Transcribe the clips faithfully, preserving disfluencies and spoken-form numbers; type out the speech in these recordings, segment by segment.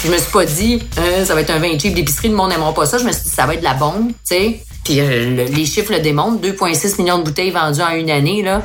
Je me suis pas dit, euh, ça va être un vin cheap d'épicerie, le monde n'aimera pas ça. Je me suis dit, ça va être de la bombe, tu sais. Puis euh, le, les chiffres le démontrent, deux virgule six millions de bouteilles vendues en une année, là.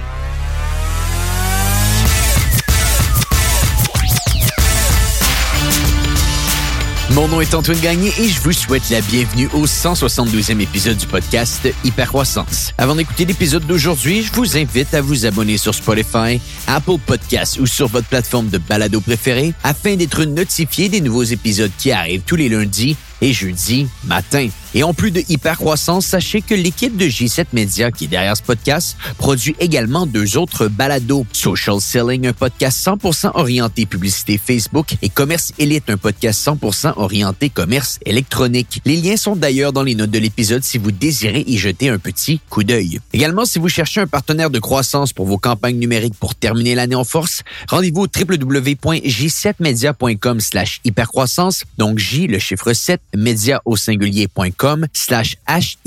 Mon nom est Antoine Gagné et je vous souhaite la bienvenue au cent soixante-douzième épisode du podcast Hypercroissance. Avant d'écouter l'épisode d'aujourd'hui, je vous invite à vous abonner sur Spotify, Apple Podcasts ou sur votre plateforme de balado préférée afin d'être notifié des nouveaux épisodes qui arrivent tous les lundis et jeudis matin. Et en plus de Hypercroissance, sachez que l'équipe de J sept Media qui est derrière ce podcast produit également deux autres balados. Social Selling, un podcast cent pour cent orienté publicité Facebook, et Commerce Élite, un podcast cent pour cent orienté commerce électronique. Les liens sont d'ailleurs dans les notes de l'épisode si vous désirez y jeter un petit coup d'œil. Également, si vous cherchez un partenaire de croissance pour vos campagnes numériques pour terminer l'année en force, rendez-vous au w w w point j sept media point com slash hypercroissance, donc J, le chiffre sept, média au singulier.com slash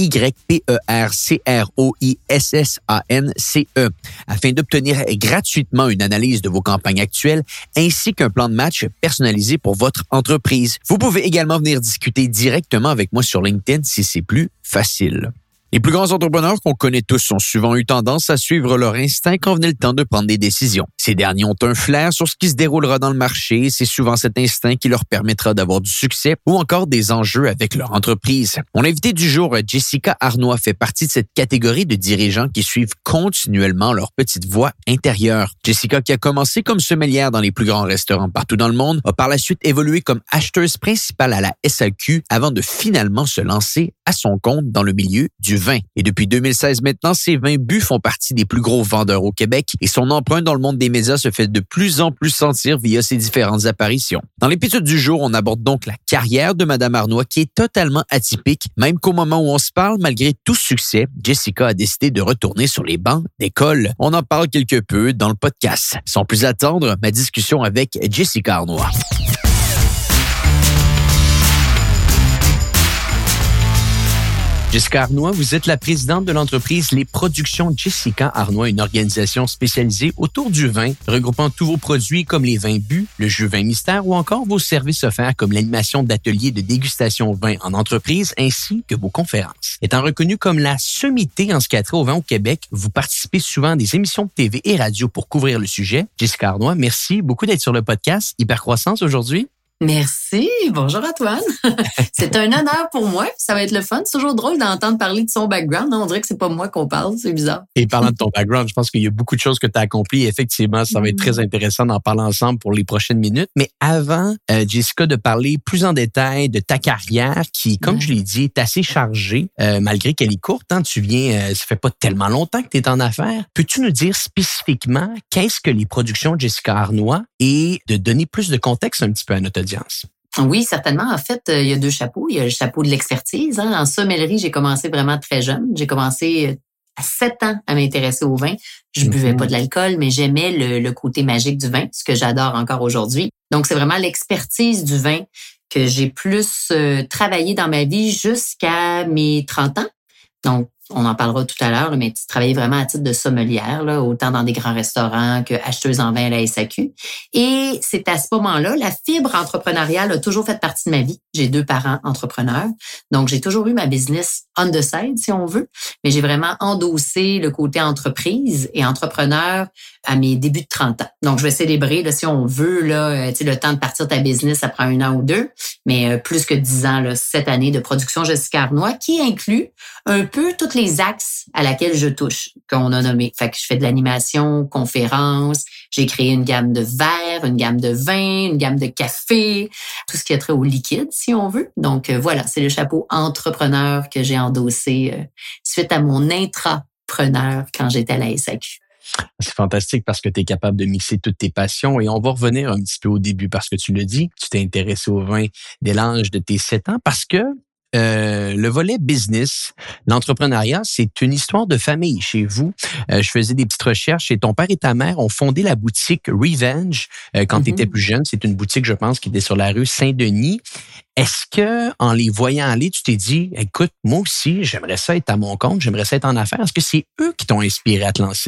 H-Y-P-E-R-C-R-O-I-S-S-A-N-C-E afin d'obtenir gratuitement une analyse de vos campagnes actuelles ainsi qu'un plan de match personnalisé pour votre entreprise. Vous pouvez également venir discuter directement avec moi sur LinkedIn si c'est plus facile. Les plus grands entrepreneurs qu'on connaît tous ont souvent eu tendance à suivre leur instinct quand venait le temps de prendre des décisions. Ces derniers ont un flair sur ce qui se déroulera dans le marché et c'est souvent cet instinct qui leur permettra d'avoir du succès ou encore des enjeux avec leur entreprise. Mon invité du jour, Jessica Arnois, fait partie de cette catégorie de dirigeants qui suivent continuellement leur petite voix intérieure. Jessica, qui a commencé comme sommelière dans les plus grands restaurants partout dans le monde, a par la suite évolué comme acheteuse principale à la S A Q avant de finalement se lancer à son compte dans le milieu du vin. Et depuis deux mille seize maintenant, ses vins bu font partie des plus gros vendeurs au Québec et son empreinte dans le monde des médias se fait de plus en plus sentir via ses différentes apparitions. Dans l'épisode du jour, on aborde donc la carrière de Madame Arnois qui est totalement atypique, même qu'au moment où on se parle, malgré tout succès, Jessica a décidé de retourner sur les bancs d'école. On en parle quelque peu dans le podcast. Sans plus attendre, ma discussion avec Jessica Arnois. Jessica Arnois, vous êtes la présidente de l'entreprise Les Productions Jessica Arnois, une organisation spécialisée autour du vin, regroupant tous vos produits comme les vins bu, le jus vin mystère ou encore vos services offerts comme l'animation d'ateliers de dégustation vin en entreprise ainsi que vos conférences. Étant reconnue comme la sommité en ce qui a trait au vin au Québec, vous participez souvent à des émissions de T V et radio pour couvrir le sujet. Jessica Arnois, merci beaucoup d'être sur le podcast Hypercroissance aujourd'hui. Merci. Bonjour Antoine. C'est un honneur pour moi. Ça va être le fun. C'est toujours drôle d'entendre parler de son background. On dirait que c'est pas moi qu'on parle. C'est bizarre. Et parlant de ton background, je pense qu'il y a beaucoup de choses que tu as accomplies. Effectivement, ça va être très intéressant d'en parler ensemble pour les prochaines minutes. Mais avant, euh, Jessica, de parler plus en détail de ta carrière qui, comme ouais. je l'ai dit, est assez chargée, euh, malgré qu'elle est courte. Hein, tu viens, euh, ça fait pas tellement longtemps que tu es en affaires. Peux-tu nous dire spécifiquement qu'est-ce que les productions de Jessica Arnois et de donner plus de contexte un petit peu à notre audience? Oui, certainement. En fait, il y a deux chapeaux. Il y a le chapeau de l'expertise. Hein. En sommellerie, j'ai commencé vraiment très jeune. J'ai commencé à sept ans à m'intéresser au vin. Je mm-hmm. buvais pas de l'alcool, mais j'aimais le, le côté magique du vin, ce que j'adore encore aujourd'hui. Donc, c'est vraiment l'expertise du vin que j'ai plus euh, travaillé dans ma vie jusqu'à mes trente ans. Donc, on en parlera tout à l'heure, mais tu travaillais vraiment à titre de sommelière, là, autant dans des grands restaurants que acheteuse en vin à la S A Q. Et c'est à ce moment-là, la fibre entrepreneuriale a toujours fait partie de ma vie. J'ai deux parents entrepreneurs, donc j'ai toujours eu ma business on the side, si on veut, mais j'ai vraiment endossé le côté entreprise et entrepreneur à mes débuts de trente ans. Donc, je vais célébrer, là, si on veut, là, tu sais, le temps de partir ta business, ça prend un an ou deux, mais plus que dix ans, là, cette année de production Jessica Arnois, qui inclut un peu toutes les axes à laquelle je touche, qu'on a nommé. Fait que je fais de l'animation, conférences, j'ai créé une gamme de verres, une gamme de vins, une gamme de café, tout ce qui a trait au liquide, si on veut. Donc, euh, voilà, c'est le chapeau entrepreneur que j'ai endossé euh, suite à mon intrapreneur quand j'étais à la S A Q. C'est fantastique parce que tu es capable de mixer toutes tes passions et on va revenir un petit peu au début parce que tu le dis, tu t'es intéressé au vin dès l'âge de tes sept ans parce que Euh, le volet business, l'entrepreneuriat, c'est une histoire de famille chez vous. Euh, je faisais des petites recherches et ton père et ta mère ont fondé la boutique Revenge euh, quand mm-hmm. tu étais plus jeune. C'est une boutique, je pense, qui était sur la rue Saint-Denis. Est-ce que, en les voyant aller, tu t'es dit, écoute, moi aussi, j'aimerais ça être à mon compte, j'aimerais ça être en affaires. Est-ce que c'est eux qui t'ont inspiré à te lancer?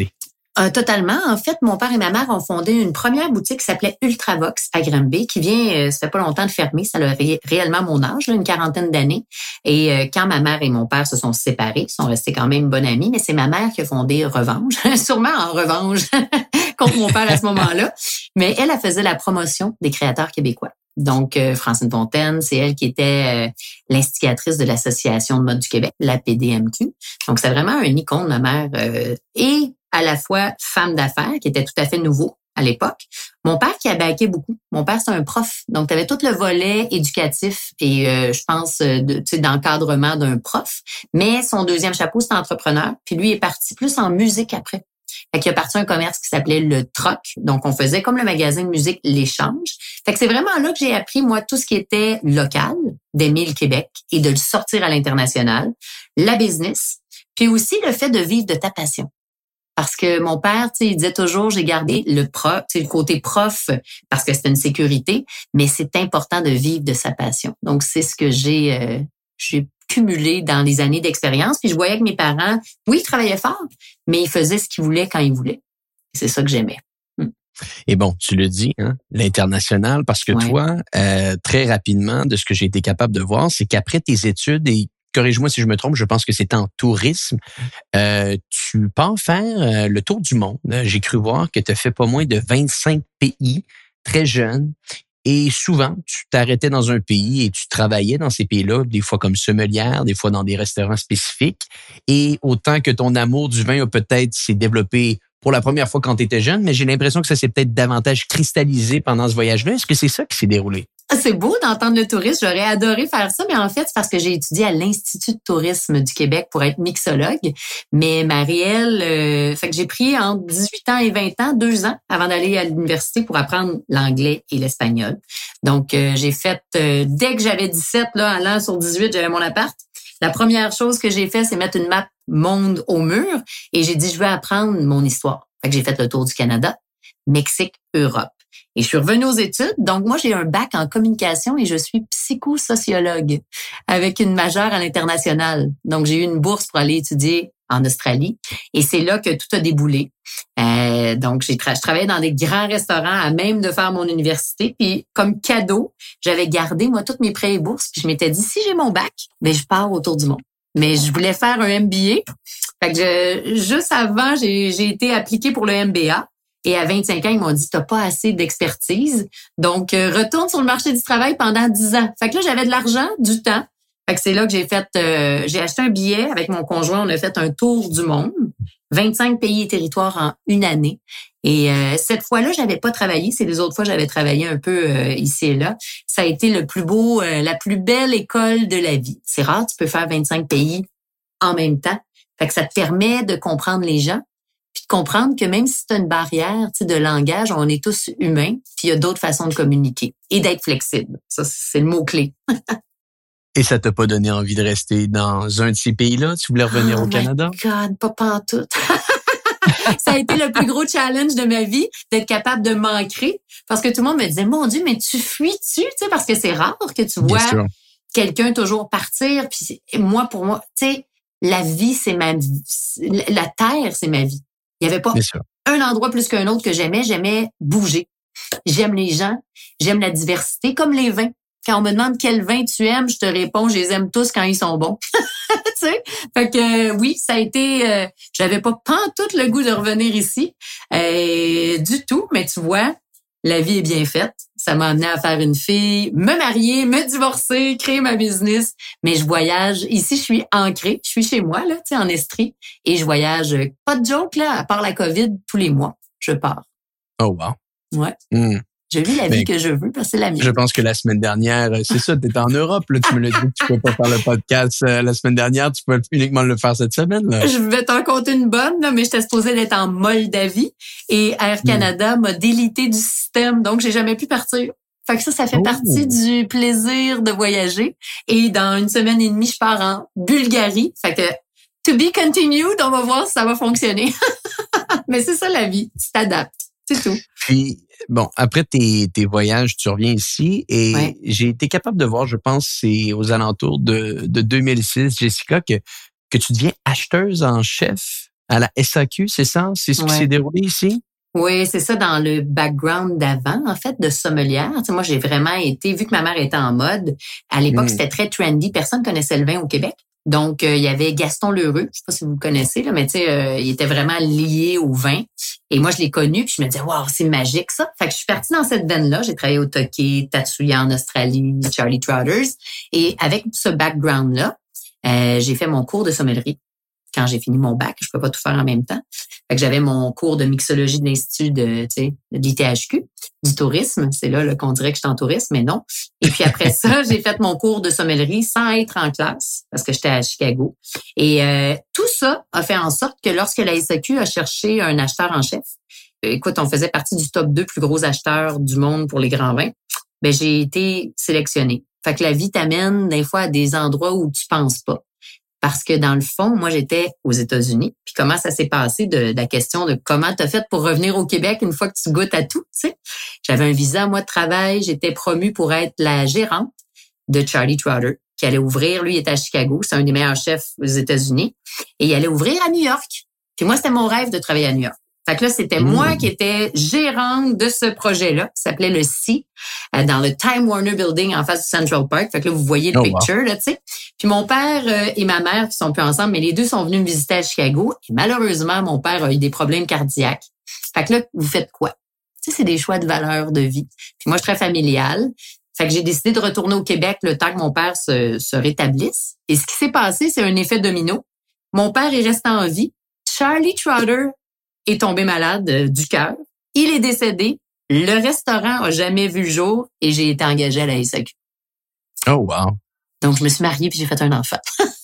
Euh, totalement. En fait, mon père et ma mère ont fondé une première boutique qui s'appelait Ultravox à Granby, qui vient, euh, ça fait pas longtemps de fermer, ça a ré- réellement mon âge, là, une quarantaine d'années. Et euh, quand ma mère et mon père se sont séparés, ils sont restés quand même bonnes amies, mais c'est ma mère qui a fondé Revanche, sûrement en revanche contre mon père à ce moment-là. Mais elle, elle faisait la promotion des créateurs québécois. Donc, euh, Francine Fontaine, c'est elle qui était euh, l'instigatrice de l'Association de mode du Québec, la P D M Q. Donc, c'est vraiment un icône, ma mère. Euh, et à la fois femme d'affaires, qui était tout à fait nouveau à l'époque. Mon père qui a baqué beaucoup. Mon père, c'est un prof. Donc, tu avais tout le volet éducatif et euh, je pense de, tu sais, d'encadrement d'un prof. Mais son deuxième chapeau, c'est entrepreneur. Puis lui est parti plus en musique après. Fait qu'il a parti un commerce qui s'appelait le Troc. Donc, on faisait comme le magazine de musique L'Échange. Fait que c'est vraiment là que j'ai appris, moi, tout ce qui était local, d'aimer le Québec et de le sortir à l'international, la business, puis aussi le fait de vivre de ta passion. Parce que mon père, tu sais, il disait toujours, j'ai gardé le prof, tu sais, le côté prof parce que c'était une sécurité, mais c'est important de vivre de sa passion. Donc, c'est ce que j'ai, euh, j'ai cumulé dans les années d'expérience. Puis je voyais que mes parents, oui, ils travaillaient fort, mais ils faisaient ce qu'ils voulaient quand ils voulaient. C'est ça que j'aimais. Hmm. Et bon, tu le dis, hein, l'international, parce que ouais. toi, euh, très rapidement, de ce que j'ai été capable de voir, c'est qu'après tes études et corrige-moi si je me trompe, je pense que c'est en tourisme. Euh, tu pars faire euh, le tour du monde. J'ai cru voir que tu as fait pas moins de vingt-cinq pays, très jeune. Et souvent, tu t'arrêtais dans un pays et tu travaillais dans ces pays-là, des fois comme sommelière, des fois dans des restaurants spécifiques. Et autant que ton amour du vin a peut-être s'est développé pour la première fois quand tu étais jeune, mais j'ai l'impression que ça s'est peut-être davantage cristallisé pendant ce voyage-là. Est-ce que c'est ça qui s'est déroulé? C'est beau d'entendre le tourisme. J'aurais adoré faire ça, mais en fait, c'est parce que j'ai étudié à l'Institut de tourisme du Québec pour être mixologue. Mais Marielle, euh, fait que j'ai pris entre dix-huit ans et vingt ans, deux ans avant d'aller à l'université pour apprendre l'anglais et l'espagnol. Donc, euh, j'ai fait, euh, dès que j'avais dix-sept, là, en l'an sur dix-huit, j'avais mon appart. La première chose que j'ai fait, c'est mettre une map monde au mur et j'ai dit, je veux apprendre mon histoire. Fait que j'ai fait le tour du Canada, Mexique, Europe. Et je suis revenue aux études. Donc, moi, j'ai un bac en communication et je suis psychosociologue avec une majeure à l'international. Donc, j'ai eu une bourse pour aller étudier en Australie. Et c'est là que tout a déboulé. Euh, donc, j'ai tra- je travaillais dans des grands restaurants à même de faire mon université. Puis, comme cadeau, j'avais gardé, moi, toutes mes prêts et bourses. Puis, je m'étais dit, si j'ai mon bac, ben je pars autour du monde. Mais je voulais faire un M B A. Fait que je, juste avant, j'ai, j'ai été appliquée pour le M B A. Et à vingt-cinq ans, ils m'ont dit, t'as pas assez d'expertise. Donc, euh, retourne sur le marché du travail pendant dix ans. Fait que là, j'avais de l'argent, du temps. Fait que c'est là que j'ai fait, euh, j'ai acheté un billet avec mon conjoint. On a fait un tour du monde. vingt-cinq pays et territoires en une année. Et euh, cette fois-là, j'avais pas travaillé. C'est les autres fois, j'avais travaillé un peu euh, ici et là. Ça a été le plus beau, euh, la plus belle école de la vie. C'est rare, tu peux faire vingt-cinq pays en même temps. Fait que ça te permet de comprendre les gens. Puis de comprendre que même si tu as une barrière, tu sais, de langage, on est tous humains, puis il y a d'autres façons de communiquer et d'être flexible. Ça, c'est le mot-clé. Et ça t'a pas donné envie de rester dans un de ces pays-là? Tu voulais revenir oh au Canada? Oh my God, pas pantoute. Ça a été le plus gros challenge de ma vie, d'être capable de m'ancrer. Parce que tout le monde me disait, mon Dieu, mais tu fuis-tu? Tu sais, parce que c'est rare que tu vois quelqu'un toujours partir. Puis moi, pour moi, tu sais, la vie, c'est ma vie. La terre, c'est ma vie. Il n'y avait pas un endroit plus qu'un autre que j'aimais. J'aimais bouger. J'aime les gens. J'aime la diversité, comme les vins. Quand on me demande quel vin tu aimes, je te réponds, je les aime tous quand ils sont bons. Tu sais? Fait que euh, oui, ça a été... Euh, j'avais pas pantoute le goût de revenir ici. Euh, du tout, mais tu vois, la vie est bien faite. Ça m'a amené à faire une fille, me marier, me divorcer, créer ma business. Mais je voyage. Ici, je suis ancrée. Je suis chez moi, là, tu sais, en Estrie. Et je voyage, pas de joke, là, à part la COVID, tous les mois, je pars. Oh, wow. Ouais. Mm. Je vis la vie Mais, que je veux parce que c'est la mienne. Je pense que la semaine dernière, c'est ça, tu étais en Europe. Là, tu me l'as dit que tu peux pas faire le podcast euh, la semaine dernière. Tu peux uniquement le faire cette semaine. Là. Je vais t'en compter une bonne, là, mais j'étais supposée d'être en Moldavie et Air Canada mm. m'a délité du système. Donc, j'ai jamais pu partir. Fait que ça, ça fait oh. partie du plaisir de voyager. Et dans une semaine et demie, je pars en Bulgarie. Fait que to be continued, on va voir si ça va fonctionner. Mais c'est ça la vie. Tu t'adaptes. C'est tout. Puis, bon, après tes, tes voyages, tu reviens ici et ouais. j'ai été capable de voir, je pense, c'est aux alentours de, de deux mille six, Jessica, que, que tu deviens acheteuse en chef à la S A Q, c'est ça? C'est ce qui Ouais. s'est déroulé ici? Oui, c'est ça, dans le background d'avant, en fait, de sommelière. Tu sais, moi, j'ai vraiment été, vu que ma mère était en mode, à l'époque, Mm. c'était très trendy. Personne connaissait le vin au Québec. Donc, euh, il y avait Gaston Lheureux, je sais pas si vous le connaissez, là, mais tu sais, euh, il était vraiment lié au vin. Et moi, je l'ai connu, puis je me disais, waouh, c'est magique, ça. Fait que je suis partie dans cette veine-là. J'ai travaillé au Tokyo, Tatsuya en Australie, Charlie Trotters. Et avec ce background-là, euh, j'ai fait mon cours de sommellerie. Quand j'ai fini mon bac, je peux pas tout faire en même temps. Fait que j'avais mon cours de mixologie de l'Institut de, tu sais, de l'I T H Q, du tourisme. C'est là, là qu'on dirait que je suis en tourisme, mais non. Et puis après ça, j'ai fait mon cours de sommellerie sans être en classe parce que j'étais à Chicago. Et euh, tout ça a fait en sorte que lorsque la S A Q a cherché un acheteur en chef, écoute, on faisait partie du top deux plus gros acheteurs du monde pour les grands vins, ben j'ai été sélectionnée. Fait que la vie t'amène des fois à des endroits où tu penses pas. Parce que dans le fond, moi, j'étais aux États-Unis. Puis comment ça s'est passé de, de la question de comment t'as fait pour revenir au Québec une fois que tu goûtes à tout, tu sais. J'avais un visa, moi, de travail. J'étais promue pour être la gérante de Charlie Trotter, qui allait ouvrir. Lui, il était à Chicago. C'est un des meilleurs chefs aux États-Unis. Et il allait ouvrir à New York. Puis moi, c'était mon rêve de travailler à New York. Fait que là, c'était mmh. moi qui étais gérante de ce projet-là, qui s'appelait le C, euh, dans le Time Warner Building en face du Central Park. Fait que là, vous voyez le oh, picture, wow. là, tu sais. Puis mon père euh, et ma mère, qui sont plus ensemble, mais les deux sont venus me visiter à Chicago. Et malheureusement, mon père a eu des problèmes cardiaques. Fait que là, vous faites quoi? Tu sais, c'est des choix de valeur de vie. Puis moi, je suis très familiale. Fait que j'ai décidé de retourner au Québec le temps que mon père se, se rétablisse. Et ce qui s'est passé, c'est un effet domino. Mon père est resté en vie. Charlie Trotter est tombé malade euh, du cœur. Il est décédé. Le restaurant a jamais vu le jour et j'ai été engagée à la S A Q. Oh, wow. Donc, je me suis mariée puis j'ai fait un enfant.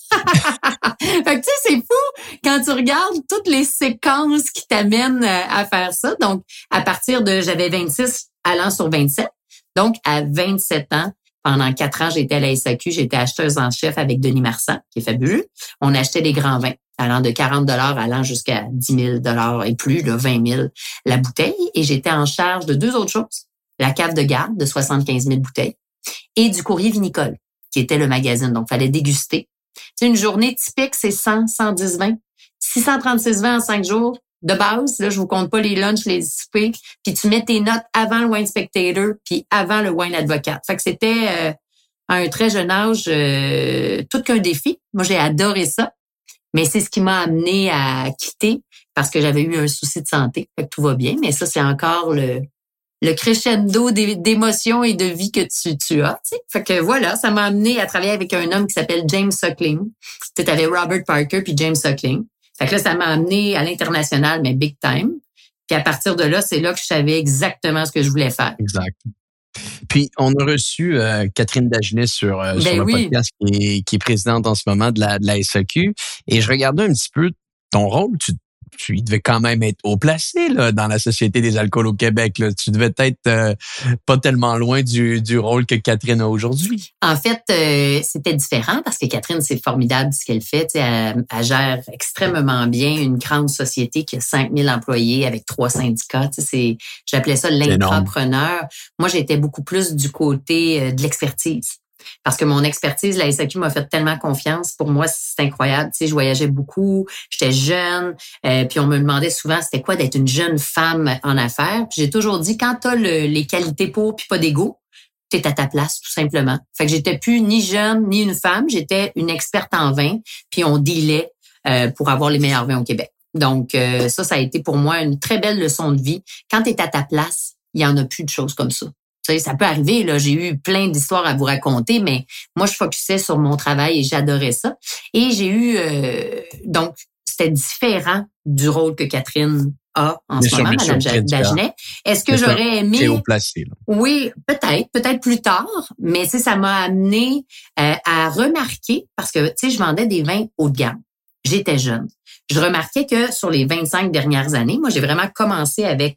Fait que tu sais, c'est fou quand tu regardes toutes les séquences qui t'amènent à faire ça. Donc, à partir de, j'avais vingt-six allant sur vingt-sept. Donc, à vingt-sept ans, pendant quatre ans, j'étais à la S A Q, j'étais acheteuse en chef avec Denis Marsan, qui est fabuleux. On achetait des grands vins, allant de quarante dollars, allant jusqu'à dix mille dollars et plus, là, vingt mille la bouteille. Et j'étais en charge de deux autres choses. La cave de garde de soixante-quinze mille bouteilles et du courrier vinicole, qui était le magazine. Donc, il fallait déguster. Tu sais, une journée typique, c'est cent, cent dix vins. six cent trente-six vins en cinq jours. De base, là, je vous compte pas les lunchs, les soupers, puis tu mets tes notes avant le Wine Spectator, puis avant le Wine Advocate. Fait que c'était euh, à un très jeune âge euh, tout qu'un défi. Moi, j'ai adoré ça, mais c'est ce qui m'a amené à quitter parce que j'avais eu un souci de santé. Fait que tout va bien, mais ça, c'est encore le le crescendo d'émotions et de vie que tu, tu as. Tu sais. Fait que voilà, ça m'a amené à travailler avec un homme qui s'appelle James Suckling. Tu sais, avais Robert Parker puis James Suckling. Fait que là, ça m'a amené à l'international, mais big time. Puis à partir de là, c'est là que je savais exactement ce que je voulais faire. Exact. Puis, on a reçu euh, Catherine Dagenet sur, euh, ben sur le oui. podcast qui est, qui est présidente en ce moment de la, de la S A Q. Et je regardais un petit peu ton rôle. Tu, tu il devait quand même être haut placé là, dans la Société des alcools au Québec. Là. Tu devais être euh, pas tellement loin du, du rôle que Catherine a aujourd'hui. En fait, euh, c'était différent parce que Catherine, c'est formidable ce qu'elle fait. Elle, elle gère extrêmement bien une grande société qui a cinq mille employés avec trois syndicats. C'est, j'appelais ça l'intrapreneur. Moi, j'étais beaucoup plus du côté de l'expertise. Parce que mon expertise, la S A Q m'a fait tellement confiance. Pour moi, c'est incroyable. Tu sais, je voyageais beaucoup, j'étais jeune, euh, puis on me demandait souvent c'était quoi d'être une jeune femme en affaires. Puis j'ai toujours dit, quand t'as le, les qualités pour puis pas d'ego, t'es à ta place, tout simplement. Fait que j'étais plus ni jeune, ni une femme. J'étais une experte en vin, puis on dealait euh, pour avoir les meilleurs vins au Québec. Donc, euh, ça, ça a été pour moi une très belle leçon de vie. Quand t'es à ta place, il y en a plus de choses comme ça. Ça peut arriver, là. J'ai eu plein d'histoires à vous raconter, mais moi, je focusais sur mon travail et j'adorais ça. Et j'ai eu... Euh, donc, c'était différent du rôle que Catherine a en bien ce sûr, moment, Mme Dagenet. Est-ce que bien j'aurais sûr, aimé... C'est haut placé, là. Oui, peut-être, peut-être plus tard, mais tu sais, ça m'a amené euh, à remarquer, parce que, tu sais, je vendais des vins haut de gamme. J'étais jeune. Je remarquais que sur les vingt-cinq dernières années, moi, j'ai vraiment commencé avec...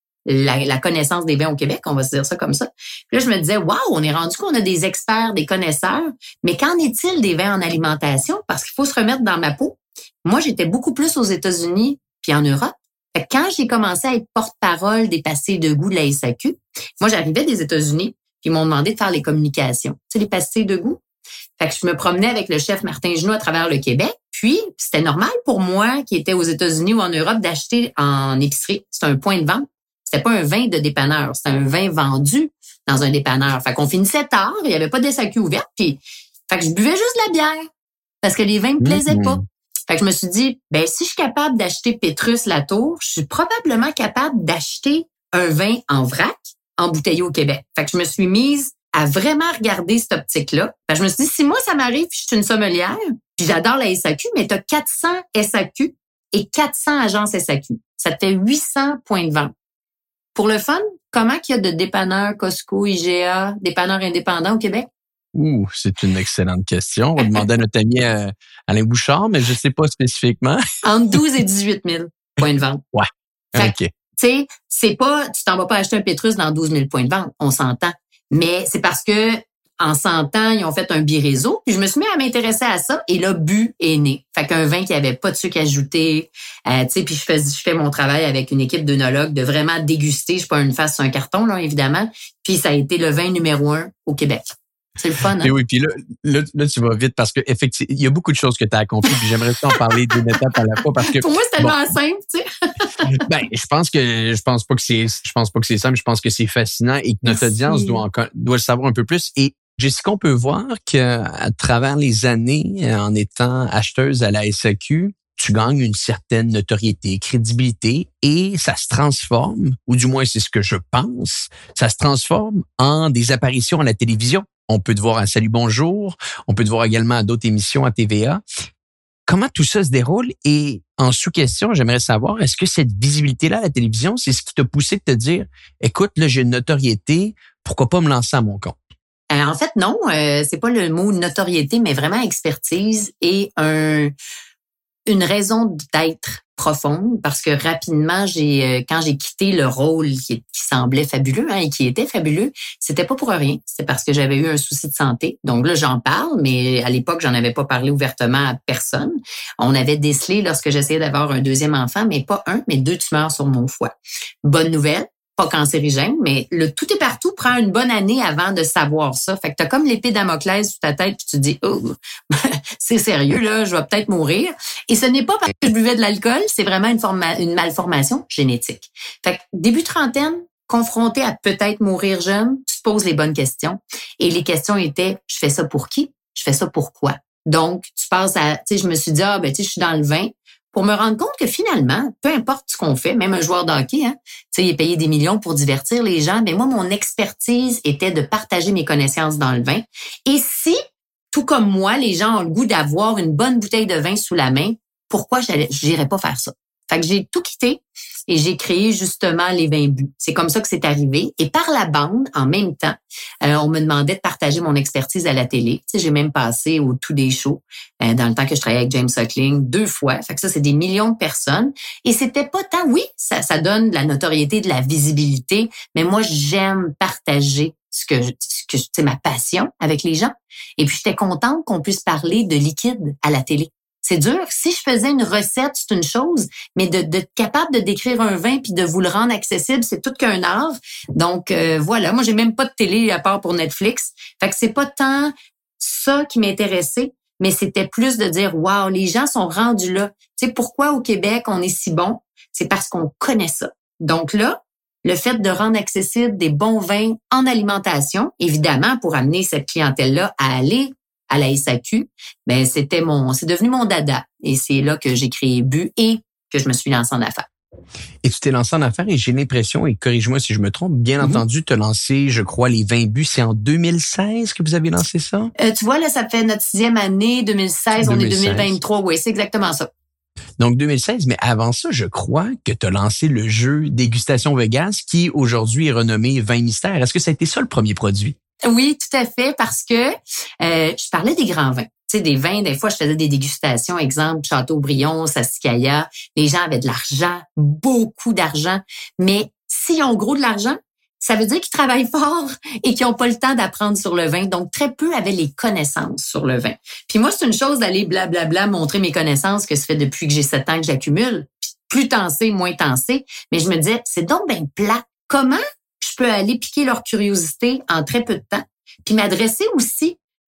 La, la connaissance des vins au Québec, on va se dire ça comme ça. Puis là, je me disais, waouh, on est rendu qu'on a des experts, des connaisseurs, mais qu'en est-il des vins en alimentation? Parce qu'il faut se remettre dans ma peau. Moi, j'étais beaucoup plus aux États-Unis puis en Europe. Fait que quand j'ai commencé à être porte-parole des pastilles de goût de la S A Q, moi, j'arrivais des États-Unis puis ils m'ont demandé de faire les communications. Tu sais, les pastilles de goût. Fait que je me promenais avec le chef Martin Genoux à travers le Québec. puis, c'était normal pour moi, qui était aux États-Unis ou en Europe, d'acheter en épicerie. C'est un point de vente. C'était pas un vin de dépanneur, c'était un vin vendu dans un dépanneur. Fait qu'on finissait tard, il y avait pas de S A Q ouverte, puis fait que je buvais juste de la bière parce que les vins me plaisaient Mmh. pas. Fait que je me suis dit, ben si je suis capable d'acheter Pétrus Latour, je suis probablement capable d'acheter un vin en vrac, embouteillé au Québec. Fait que je me suis mise à vraiment regarder cette optique-là. Fait que je me suis dit, si moi ça m'arrive, puis je suis une sommelière, puis j'adore la S A Q, mais tu as quatre cents S A Q et quatre cents agences S A Q. Ça te fait huit cents points de vente. Pour le fun, comment qu'il y a de dépanneurs Costco, I G A, dépanneurs indépendants au Québec? Ouh, c'est une excellente question. On va demander à notre ami euh, Alain Bouchard, mais je sais pas spécifiquement. Entre douze et dix-huit mille points de vente. Ouais. Fait OK. Tu sais, c'est pas, tu t'en vas pas acheter un Pétrus dans douze mille points de vente, on s'entend. Mais c'est parce que, en cent ans, ils ont fait un bi-réseau, puis je me suis mis à m'intéresser à ça, et là, Bu est né. Fait qu'un vin qui avait pas de sucre ajouté, euh, tu sais, puis je fais, je fais mon travail avec une équipe d'œnologues de vraiment déguster, je suis pas une face sur un carton, là, évidemment, puis ça a été le vin numéro un au Québec. C'est le fun, hein? Et oui, puis là, là, là, tu vas vite parce que effectivement, il y a beaucoup de choses que tu as accompli, puis j'aimerais en parler d'une étape à la fois parce que Pour moi, c'est tellement bon, simple, tu sais. ben, je pense que je pense pas que c'est je pense pas que c'est simple, je pense que c'est fascinant et que notre Merci. audience doit encore, doit le savoir un peu plus. Et Jessica, on peut voir que à travers les années, en étant acheteuse à la S A Q, tu gagnes une certaine notoriété, crédibilité et ça se transforme, ou du moins c'est ce que je pense, ça se transforme en des apparitions à la télévision. On peut te voir à Salut Bonjour, on peut te voir également à d'autres émissions à T V A. Comment tout ça se déroule? Et en sous-question, j'aimerais savoir, est-ce que cette visibilité-là à la télévision, c'est ce qui t'a poussé de te dire, écoute, là, j'ai une notoriété, pourquoi pas me lancer à mon compte? Euh, en fait, non, euh, c'est pas le mot notoriété, mais vraiment expertise et un une raison d'être profonde, parce que rapidement, j'ai euh, quand j'ai quitté le rôle qui, qui semblait fabuleux hein, et qui était fabuleux, c'était pas pour rien, c'est parce que j'avais eu un souci de santé. Donc là, j'en parle, mais à l'époque, j'en avais pas parlé ouvertement à personne. On avait décelé lorsque j'essayais d'avoir un deuxième enfant, mais pas un, mais deux tumeurs sur mon foie. Bonne nouvelle, pas cancérigène, mais le tout est partout prend une bonne année avant de savoir ça. Fait que t'as comme l'épée Damoclès sur ta tête puis tu te dis, oh, c'est sérieux, là, je vais peut-être mourir. Et ce n'est pas parce que je buvais de l'alcool, c'est vraiment une, forma- une malformation génétique. Fait que début trentaine, confronté à peut-être mourir jeune, tu te poses les bonnes questions. Et les questions étaient, je fais ça pour qui? Je fais ça pourquoi? Donc, tu passes à, tu sais, je me suis dit, ah, ben, tu sais, je suis dans le vin. Pour me rendre compte que finalement, peu importe ce qu'on fait, même un joueur de hockey, hein, tu sais, il est payé des millions pour divertir les gens, mais moi, mon expertise était de partager mes connaissances dans le vin. Et si, tout comme moi, les gens ont le goût d'avoir une bonne bouteille de vin sous la main, pourquoi je n'irais pas faire ça? Fait que j'ai tout quitté et j'ai créé justement les vins Bu. C'est comme ça que c'est arrivé. Et par la bande, en même temps, euh, on me demandait de partager mon expertise à la télé. Tu sais, j'ai même passé au tout des shows euh, dans le temps que je travaillais avec James Suckling deux fois. Fait que ça, c'est des millions de personnes. Et c'était pas tant, oui, ça, ça donne de la notoriété, de la visibilité, mais moi, j'aime partager ce que, ce que c'est ma passion avec les gens. Et puis, j'étais contente qu'on puisse parler de liquide à la télé. C'est dur. Si je faisais une recette, c'est une chose, mais de d'être capable de décrire un vin puis de vous le rendre accessible, c'est tout qu'un art. Donc euh, voilà, moi j'ai même pas de télé à part pour Netflix. Fait que c'est pas tant ça qui m'intéressait, mais c'était plus de dire waouh, les gens sont rendus là. Tu sais pourquoi au Québec on est si bon? C'est parce qu'on connaît ça. Donc là, le fait de rendre accessible des bons vins en alimentation, évidemment pour amener cette clientèle-là à aller à la S A Q, ben c'était mon, c'est devenu mon dada. Et c'est là que j'ai créé Bu et que je me suis lancée en affaires. Et tu t'es lancé en affaires et j'ai l'impression, et corrige-moi si je me trompe, bien mm-hmm. entendu, tu as lancé, je crois, les vins Bu. C'est en deux mille seize que vous avez lancé ça? Euh, tu vois, là, ça fait notre sixième année, deux mille seize, deux mille seize. On est deux mille vingt-trois. Oui, c'est exactement ça. Donc, deux mille seize, mais avant ça, je crois que tu as lancé le jeu Dégustation Vegas qui, aujourd'hui, est renommé Vin Mystère. Est-ce que ça a été ça le premier produit? Oui, tout à fait, parce que euh, je parlais des grands vins. Tu sais, des vins, des fois, je faisais des dégustations, exemple, Châteaubriand, Sassicaia. Les gens avaient de l'argent, beaucoup d'argent. Mais s'ils ont gros de l'argent, ça veut dire qu'ils travaillent fort et qu'ils n'ont pas le temps d'apprendre sur le vin. Donc, très peu avaient les connaissances sur le vin. Puis moi, c'est une chose d'aller blablabla montrer mes connaissances que ça fait depuis que j'ai sept ans que j'accumule. Puis plus t'en sais, moins t'en sais. Mais je me disais, c'est donc bien plat. Comment je peux aller piquer leur curiosité en très peu de temps, puis m'adresser aussi,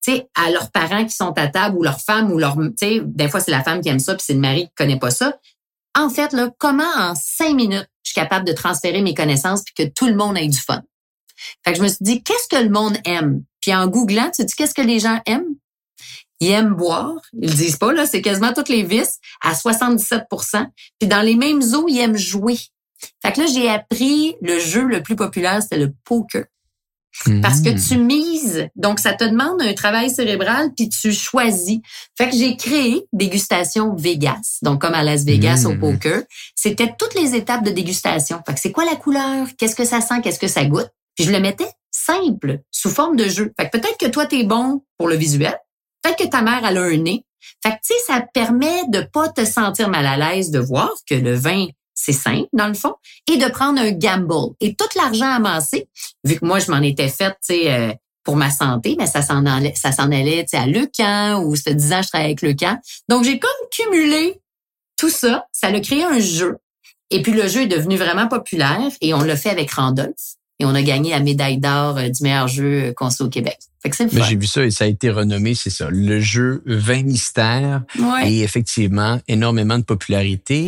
sais, à leurs parents qui sont à table ou leurs femmes ou leurs, tu sais, des fois c'est la femme qui aime ça puis c'est le mari qui connaît pas ça. En fait, là, comment en cinq minutes je suis capable de transférer mes connaissances puis que tout le monde ait du fun. Fait que je me suis dit, qu'est-ce que le monde aime? Puis en googlant, tu te dis, qu'est-ce que les gens aiment? Ils aiment boire. Ils le disent pas, là, c'est quasiment toutes les vices à soixante-dix-sept pour cent. Puis dans les mêmes eaux, ils aiment jouer. Fait que là, j'ai appris le jeu le plus populaire, c'était le poker. Mmh. Parce que tu mises, donc ça te demande un travail cérébral puis tu choisis. Fait que j'ai créé Dégustation Vegas, donc comme à Las Vegas mmh. au poker. C'était toutes les étapes de dégustation. Fait que c'est quoi la couleur? Qu'est-ce que ça sent? Qu'est-ce que ça goûte? Puis je le mettais simple, sous forme de jeu. Fait que peut-être que toi, t'es bon pour le visuel. Peut-être que ta mère, elle a un nez. Fait que tu sais, ça permet de pas te sentir mal à l'aise de voir que le vin, c'est simple, dans le fond, et de prendre un gamble. Et tout l'argent amassé, vu que moi, je m'en étais faite, tu sais, euh, pour ma santé, mais ça s'en allait, ça s'en allait, tu sais, à Leucan, ou ça fait dix ans que je travaillais avec Leucan. Donc, j'ai comme cumulé tout ça. Ça a créé un jeu. Et puis, le jeu est devenu vraiment populaire et on l'a fait avec Randolph. Et on a gagné la médaille d'or du meilleur jeu conçu au Québec. Fait que c'est le fun. Mais j'ai vu ça et ça a été renommé, c'est ça, le jeu Vin Mystère. Ouais. Et effectivement, énormément de popularité.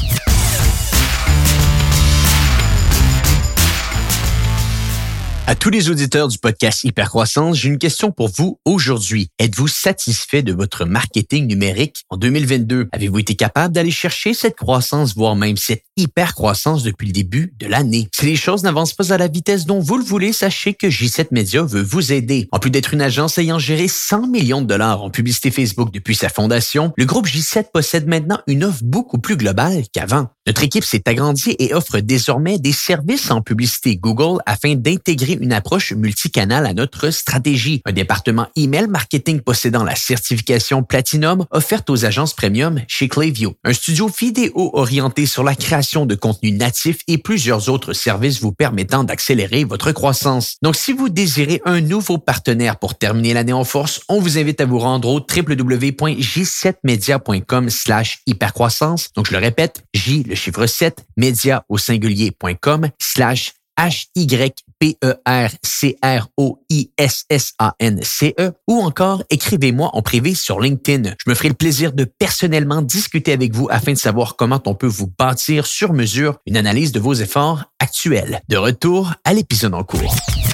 À tous les auditeurs du podcast Hypercroissance, j'ai une question pour vous aujourd'hui. Êtes-vous satisfait de votre marketing numérique en deux mille vingt-deux? Avez-vous été capable d'aller chercher cette croissance, voire même cette hypercroissance depuis le début de l'année? Si les choses n'avancent pas à la vitesse dont vous le voulez, sachez que J sept Media veut vous aider. En plus d'être une agence ayant géré cent millions de dollars en publicité Facebook depuis sa fondation, le groupe J sept possède maintenant une offre beaucoup plus globale qu'avant. Notre équipe s'est agrandie et offre désormais des services en publicité Google afin d'intégrer une approche multicanale à notre stratégie. Un département email marketing possédant la certification Platinum offerte aux agences premium chez Klaviyo. Un studio vidéo orienté sur la création de contenu natif et plusieurs autres services vous permettant d'accélérer votre croissance. Donc, si vous désirez un nouveau partenaire pour terminer l'année en force, on vous invite à vous rendre au w w w point j sept media point com slash hypercroissance. Donc, je le répète, J, le chiffre sept, média au singulier.com slash H Y P E R C R O I S S A N C E ou encore écrivez-moi en privé sur LinkedIn. Je me ferai le plaisir de personnellement discuter avec vous afin de savoir comment on peut vous bâtir sur mesure une analyse de vos efforts actuels. De retour à l'épisode en cours.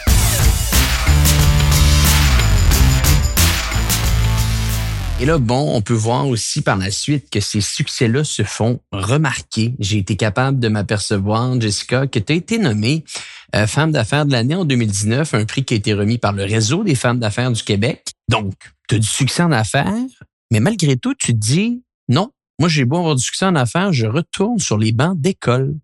Et là, bon, on peut voir aussi par la suite que ces succès-là se font remarquer. J'ai été capable de m'apercevoir, Jessica, que tu as été nommée euh, femme d'affaires de l'année en deux mille dix-neuf, un prix qui a été remis par le Réseau des femmes d'affaires du Québec. Donc, tu as du succès en affaires, mais malgré tout, tu te dis, non, moi j'ai beau avoir du succès en affaires, je retourne sur les bancs d'école.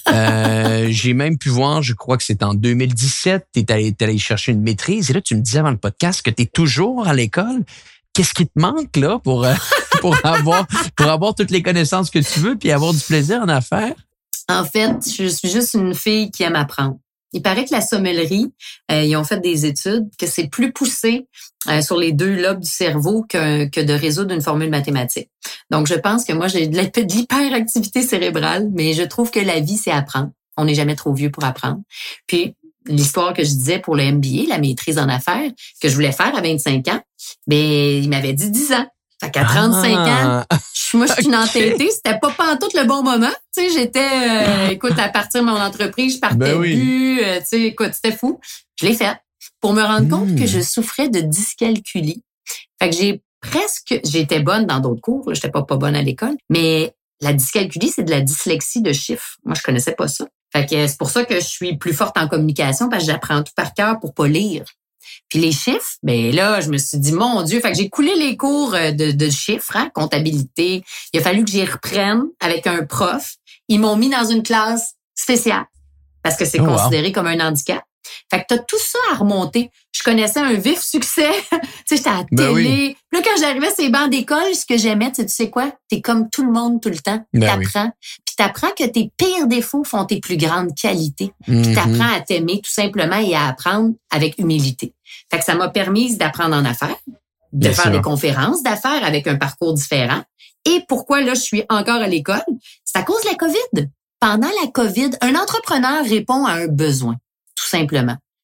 euh, j'ai même pu voir, je crois que c'est en deux mille dix-sept, tu es allé, allé chercher une maîtrise et là, tu me disais avant le podcast que tu es toujours à l'école. Qu'est-ce qui te manque là pour euh, pour avoir pour avoir toutes les connaissances que tu veux puis avoir du plaisir en affaires? En fait, je suis juste une fille qui aime apprendre. Il paraît que la sommellerie, euh, ils ont fait des études que c'est plus poussé euh, sur les deux lobes du cerveau que que de résoudre une formule mathématique. Donc je pense que moi j'ai de l'hyperactivité cérébrale, mais je trouve que la vie c'est apprendre. On n'est jamais trop vieux pour apprendre. Puis l'histoire que je disais pour le M B A, la maîtrise en affaires, que je voulais faire à vingt-cinq ans, ben il m'avait dit dix ans. Fait qu'à trente-cinq ah, ans, je, moi, je suis une entêtée. C'était pas pantoute le bon moment. Tu sais, j'étais, euh, écoute, à partir de mon entreprise, je partais ben oui. bu. Euh, tu sais, écoute, c'était fou. Je l'ai fait pour me rendre mmh. compte que je souffrais de dyscalculie. Fait que j'ai presque, j'étais bonne dans d'autres cours. Là, j'étais pas pas bonne à l'école, mais la dyscalculie, c'est de la dyslexie de chiffres. Moi, je connaissais pas ça. Fait que c'est pour ça que je suis plus forte en communication parce que j'apprends tout par cœur pour pas lire. Puis les chiffres, ben là, je me suis dit, mon Dieu, fait que j'ai coulé les cours de, de chiffres, hein, comptabilité. Il a fallu que j'y reprenne avec un prof. Ils m'ont mis dans une classe spéciale parce que c'est oh, considéré wow. comme un handicap. Fait que t'as tout ça à remonter. Je connaissais un vif succès. Tu sais, j'étais à la ben télé. Oui. Là, quand j'arrivais à ces bancs d'école, ce que j'aimais, tu sais quoi? T'es comme tout le monde tout le temps. Ben t'apprends. Oui. Puis t'apprends que tes pires défauts font tes plus grandes qualités. Mm-hmm. Puis t'apprends à t'aimer tout simplement et à apprendre avec humilité. Fait que ça m'a permis d'apprendre en affaires, de Bien faire sûr. Des conférences d'affaires avec un parcours différent. Et pourquoi là, je suis encore à l'école? C'est à cause de la COVID. Pendant la COVID, un entrepreneur répond à un besoin, tout simplement.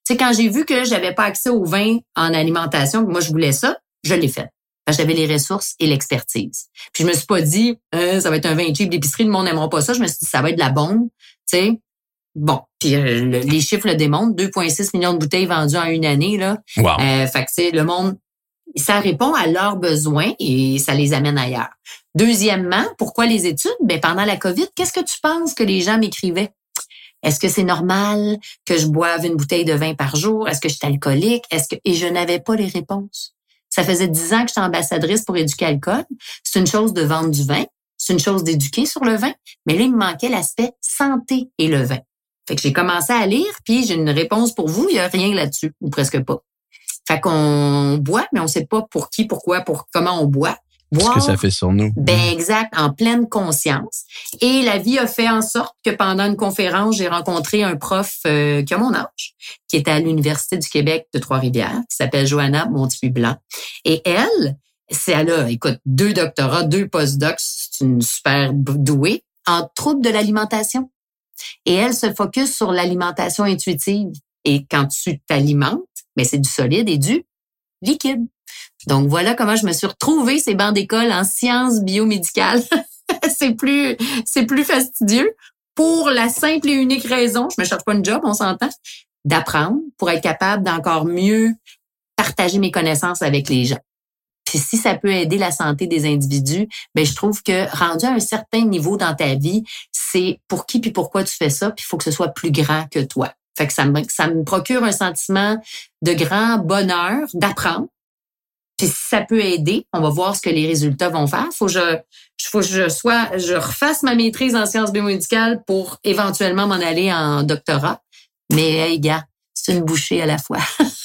sais, quand j'ai vu que j'avais pas accès au vin en alimentation, que moi, je voulais ça, je l'ai fait. Parce que j'avais les ressources et l'expertise. Puis je me suis pas dit, euh, ça va être un vin cheap d'épicerie, le monde n'aimera pas ça. Je me suis dit, ça va être de la bombe, tu sais. Bon, puis euh, le, les chiffres le démontrent, deux virgule six millions de bouteilles vendues en une année, là. Wow. Euh, fait que c'est le monde, ça répond à leurs besoins et ça les amène ailleurs. Deuxièmement, pourquoi les études? Ben, pendant la COVID, qu'est-ce que tu penses que les gens m'écrivaient? Est-ce que c'est normal que je boive une bouteille de vin par jour? Est-ce que je suis alcoolique? Est-ce que, et je n'avais pas les réponses. Ça faisait dix ans que j'étais ambassadrice pour éduquer l'alcool. C'est une chose de vendre du vin. C'est une chose d'éduquer sur le vin. Mais là, il me manquait l'aspect santé et le vin. Fait que j'ai commencé à lire, puis j'ai une réponse pour vous. Il n'y a rien là-dessus, ou presque pas. Fait qu'on boit, mais on sait pas pour qui, pourquoi, pour comment on boit. Boire, ce que ça fait sur nous. Ben exact, en pleine conscience. Et la vie a fait en sorte que pendant une conférence, j'ai rencontré un prof euh, qui a mon âge, qui était à l'Université du Québec de Trois-Rivières, qui s'appelle Johanna Montipuy-Blanc. Et elle, c'est elle a, écoute, deux doctorats, deux postdocs, c'est une super douée en troubles de l'alimentation. Et elle se focus sur l'alimentation intuitive. Et quand tu t'alimentes, ben c'est du solide et du liquide. Donc voilà comment je me suis retrouvée ces bancs d'école en sciences biomédicales. c'est plus c'est plus fastidieux pour la simple et unique raison, je me cherche pas une job, on s'entend, d'apprendre pour être capable d'encore mieux partager mes connaissances avec les gens. Puis si ça peut aider la santé des individus, ben je trouve que rendu à un certain niveau dans ta vie, c'est pour qui puis pourquoi tu fais ça, puis il faut que ce soit plus grand que toi. Fait que ça me ça me procure un sentiment de grand bonheur d'apprendre. Puis si ça peut aider, on va voir ce que les résultats vont faire. Faut que je faut que je sois je refasse ma maîtrise en sciences biomédicales pour éventuellement m'en aller en doctorat. Mais hey gars, c'est une bouchée à la fois.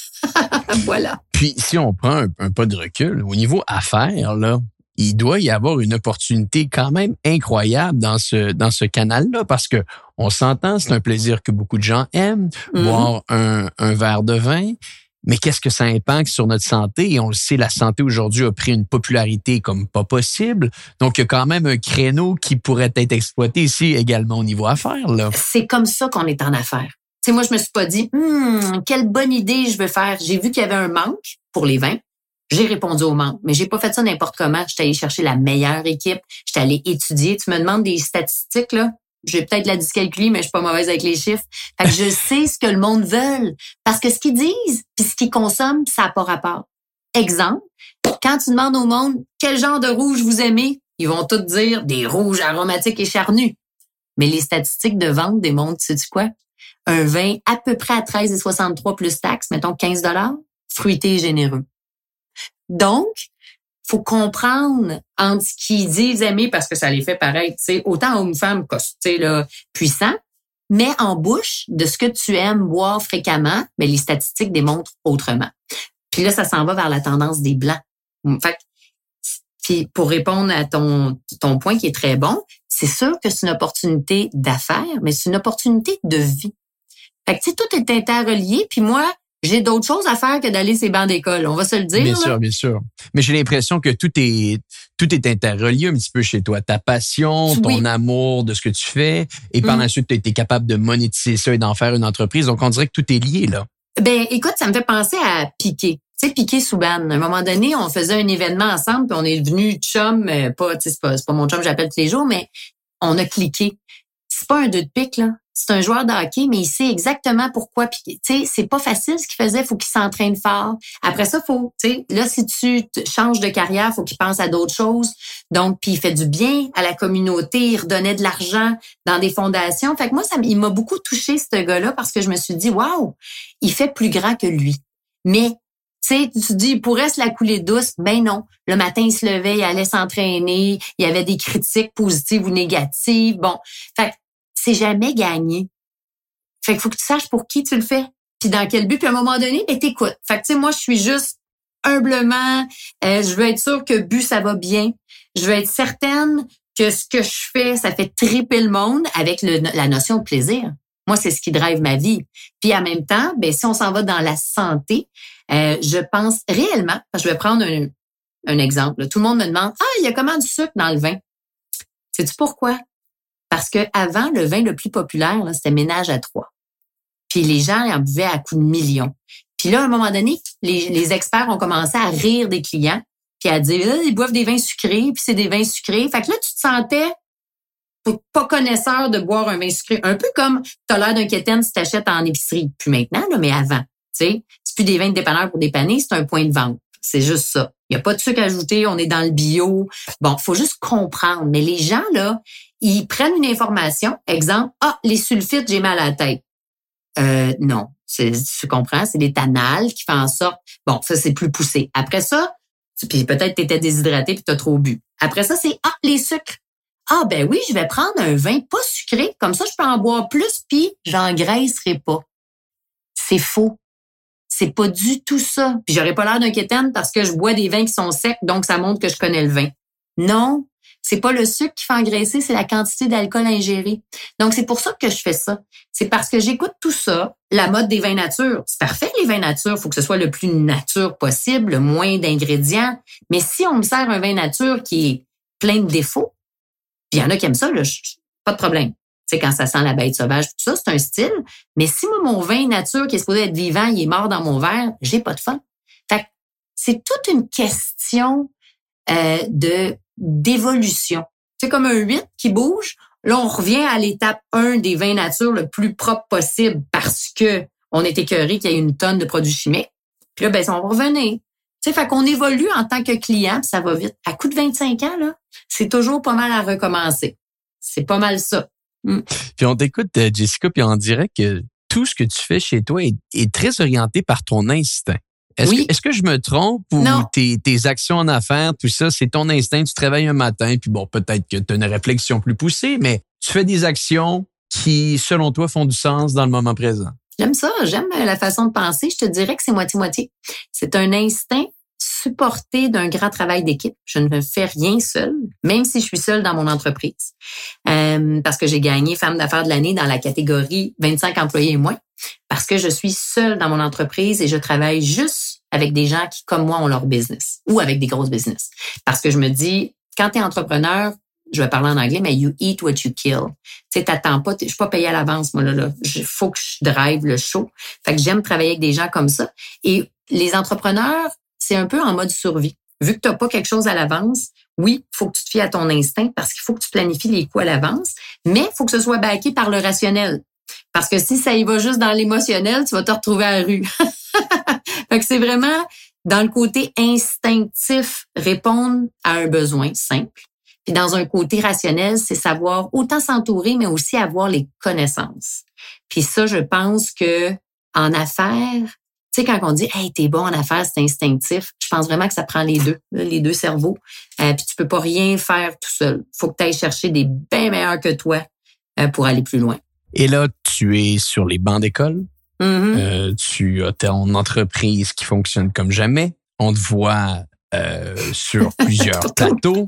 Voilà. Puis si on prend un, un pas de recul, au niveau affaires, là, il doit y avoir une opportunité quand même incroyable dans ce dans ce canal-là, parce que on s'entend, c'est un plaisir que beaucoup de gens aiment, mm-hmm. boire un, un verre de vin. Mais qu'est-ce que ça impacte sur notre santé? Et on le sait, la santé aujourd'hui a pris une popularité comme pas possible. Donc, il y a quand même un créneau qui pourrait être exploité ici également au niveau affaires, là. C'est comme ça qu'on est en affaires. Tu sais, moi, je me suis pas dit, hum, quelle bonne idée je veux faire. J'ai vu qu'il y avait un manque pour les vins. J'ai répondu au manque, mais j'ai pas fait ça n'importe comment. J'étais allée chercher la meilleure équipe. J'étais allée étudier. Tu me demandes des statistiques, là. J'ai peut-être la dyscalculie, mais je suis pas mauvaise avec les chiffres. Fait que je sais ce que le monde veut. Parce que ce qu'ils disent puis ce qu'ils consomment, ça n'a pas rapport. Exemple, quand tu demandes au monde quel genre de rouge vous aimez, ils vont tous dire des rouges aromatiques et charnus. Mais les statistiques de vente démontrent, sais-tu quoi? Un vin à peu près à treize virgule soixante-trois plus taxes, mettons quinze dollars, fruité et généreux. Donc, faut comprendre entre ce qu'ils disent aimer parce que ça les fait paraître, tu sais, autant hommes femmes, tu sais, là, puissants, mais en bouche de ce que tu aimes boire fréquemment, mais les statistiques démontrent autrement. Puis là, ça s'en va vers la tendance des blancs. Fait puis pour répondre à ton ton point qui est très bon, c'est sûr que c'est une opportunité d'affaires, mais c'est une opportunité de vie. Fait que tu sais, tout est interrelié, puis moi, j'ai d'autres choses à faire que d'aller ces bancs d'école. On va se le dire. Bien là. sûr, bien sûr. Mais j'ai l'impression que tout est tout est interrelié un petit peu chez toi. Ta passion, ton oui. amour de ce que tu fais, et par mmh. la suite, tu as été capable de monétiser ça et d'en faire une entreprise. Donc, on dirait que tout est lié, là. Ben, écoute, ça me fait penser à Piqué. Tu sais, Piqué Souban. À un moment donné, on faisait un événement ensemble, puis on est devenu chum. Euh, pas, tu sais, c'est pas, c'est pas mon chum, j'appelle tous les jours, mais on a cliqué. C'est pas un deux de pique, là. C'est un joueur de hockey, mais il sait exactement pourquoi. Puis, tu sais, c'est pas facile ce qu'il faisait. Faut qu'il s'entraîne fort. Après ça, faut, tu sais, là, si tu changes de carrière, faut qu'il pense à d'autres choses. Donc, puis il fait du bien à la communauté. Il redonnait de l'argent dans des fondations. Fait que moi, ça, il m'a beaucoup touché ce gars-là parce que je me suis dit, waouh, il fait plus grand que lui. Mais tu sais, tu te dis, il pourrait se la couler douce. Ben non. Le matin, il se levait, il allait s'entraîner. Il y avait des critiques positives ou négatives. Bon, fait que c'est jamais gagné. Fait qu'il faut que tu saches pour qui tu le fais, puis dans quel but. Puis à un moment donné, ben t'écoutes. Fait que tu sais, moi, je suis juste humblement, euh, je veux être sûre que but, ça va bien. Je veux être certaine que ce que je fais, ça fait triper le monde avec le, la notion de plaisir. Moi, c'est ce qui drive ma vie. Puis en même temps, ben si on s'en va dans la santé, euh, je pense réellement, je vais prendre un, un exemple. Tout le monde me demande, ah, il y a comment du sucre dans le vin? Sais-tu pourquoi? Parce que avant, le vin le plus populaire, là, c'était ménage à trois. Puis les gens en buvaient à coups de millions. Puis là, à un moment donné, les, les experts ont commencé à rire des clients, puis à dire, ah, ils boivent des vins sucrés, puis c'est des vins sucrés. Fait que là, tu te sentais pas connaisseur de boire un vin sucré. Un peu comme t'as l'air d'un quétaine si t'achètes en épicerie. Plus maintenant, là, mais avant. Tu sais, c'est plus des vins de dépanneur pour dépanner, c'est un point de vente. C'est juste ça. Il n'y a pas de sucre ajouté, on est dans le bio. Bon, faut juste comprendre. Mais les gens, là, ils prennent une information. Exemple, ah, les sulfites, j'ai mal à la tête. Euh, non. C'est, tu comprends? C'est l'éthanol qui fait en sorte... Bon, ça, c'est plus poussé. Après ça, puis peut-être tu étais déshydraté puis tu as trop bu. Après ça, c'est, ah, les sucres. Ah, ben oui, je vais prendre un vin pas sucré. Comme ça, je peux en boire plus puis j'engraisserai pas. C'est faux. C'est pas du tout ça. Puis j'aurais pas l'air d'un quétaine parce que je bois des vins qui sont secs, donc ça montre que je connais le vin. Non, c'est pas le sucre qui fait engraisser, c'est la quantité d'alcool ingéré. Donc c'est pour ça que je fais ça. C'est parce que j'écoute tout ça, la mode des vins nature. C'est parfait les vins nature, faut que ce soit le plus nature possible, le moins d'ingrédients. Mais si on me sert un vin nature qui est plein de défauts, puis il y en a qui aiment ça, là, pas de problème. Tu sais, quand ça sent la bête sauvage, tout ça, c'est un style. Mais si moi, mon vin nature qui est supposé être vivant, il est mort dans mon verre, j'ai pas de fun. Fait que c'est toute une question euh, de d'évolution. C'est comme un huit qui bouge. Là, on revient à l'étape un des vins nature le plus propre possible parce que on est écœuré qu'il y ait une tonne de produits chimiques. Puis là, ben, on va revenir. Tu sais, fait qu'on évolue en tant que client, puis ça va vite. À coup de vingt-cinq ans, là, c'est toujours pas mal à recommencer. C'est pas mal ça. Mm. Puis on t'écoute, Jessica, puis on dirait que tout ce que tu fais chez toi est, est très orienté par ton instinct. Est-ce, oui. que, est-ce que je me trompe ou tes, tes actions en affaires, tout ça, c'est ton instinct, tu travailles un matin, puis bon, peut-être que tu as une réflexion plus poussée, mais tu fais des actions qui, selon toi, font du sens dans le moment présent. J'aime ça, j'aime la façon de penser. Je te dirais que c'est moitié-moitié. C'est un instinct supporté d'un grand travail d'équipe. Je ne fais rien seule, même si je suis seule dans mon entreprise. Euh, parce que j'ai gagné Femme d'affaires de l'année dans la catégorie vingt-cinq employés et moins. Parce que je suis seule dans mon entreprise et je travaille juste avec des gens qui, comme moi, ont leur business ou avec des grosses business. Parce que je me dis, quand tu es entrepreneur, je vais parler en anglais, mais you eat what you kill. Tu sais, t'attends pas, je suis pas payée à l'avance, moi, là, là. Il faut que je drive le show. Fait que j'aime travailler avec des gens comme ça. Et les entrepreneurs, c'est un peu en mode survie. Vu que t'as pas quelque chose à l'avance, oui, faut que tu te fies à ton instinct parce qu'il faut que tu planifies les coûts à l'avance, mais il faut que ce soit backé par le rationnel. Parce que si ça y va juste dans l'émotionnel, tu vas te retrouver à la rue. Fait que c'est vraiment dans le côté instinctif, répondre à un besoin simple. Puis dans un côté rationnel, c'est savoir autant s'entourer, mais aussi avoir les connaissances. Puis ça, je pense que en affaires, tu sais, quand on dit « Hey, t'es bon en affaires, c'est instinctif », je pense vraiment que ça prend les deux, les deux cerveaux. Euh, puis tu peux pas rien faire tout seul. Faut que tu ailles chercher des bien meilleurs que toi euh, pour aller plus loin. Et là, tu es sur les bancs d'école. Mm-hmm. Euh, tu as ton entreprise qui fonctionne comme jamais. On te voit euh, sur plusieurs plateaux.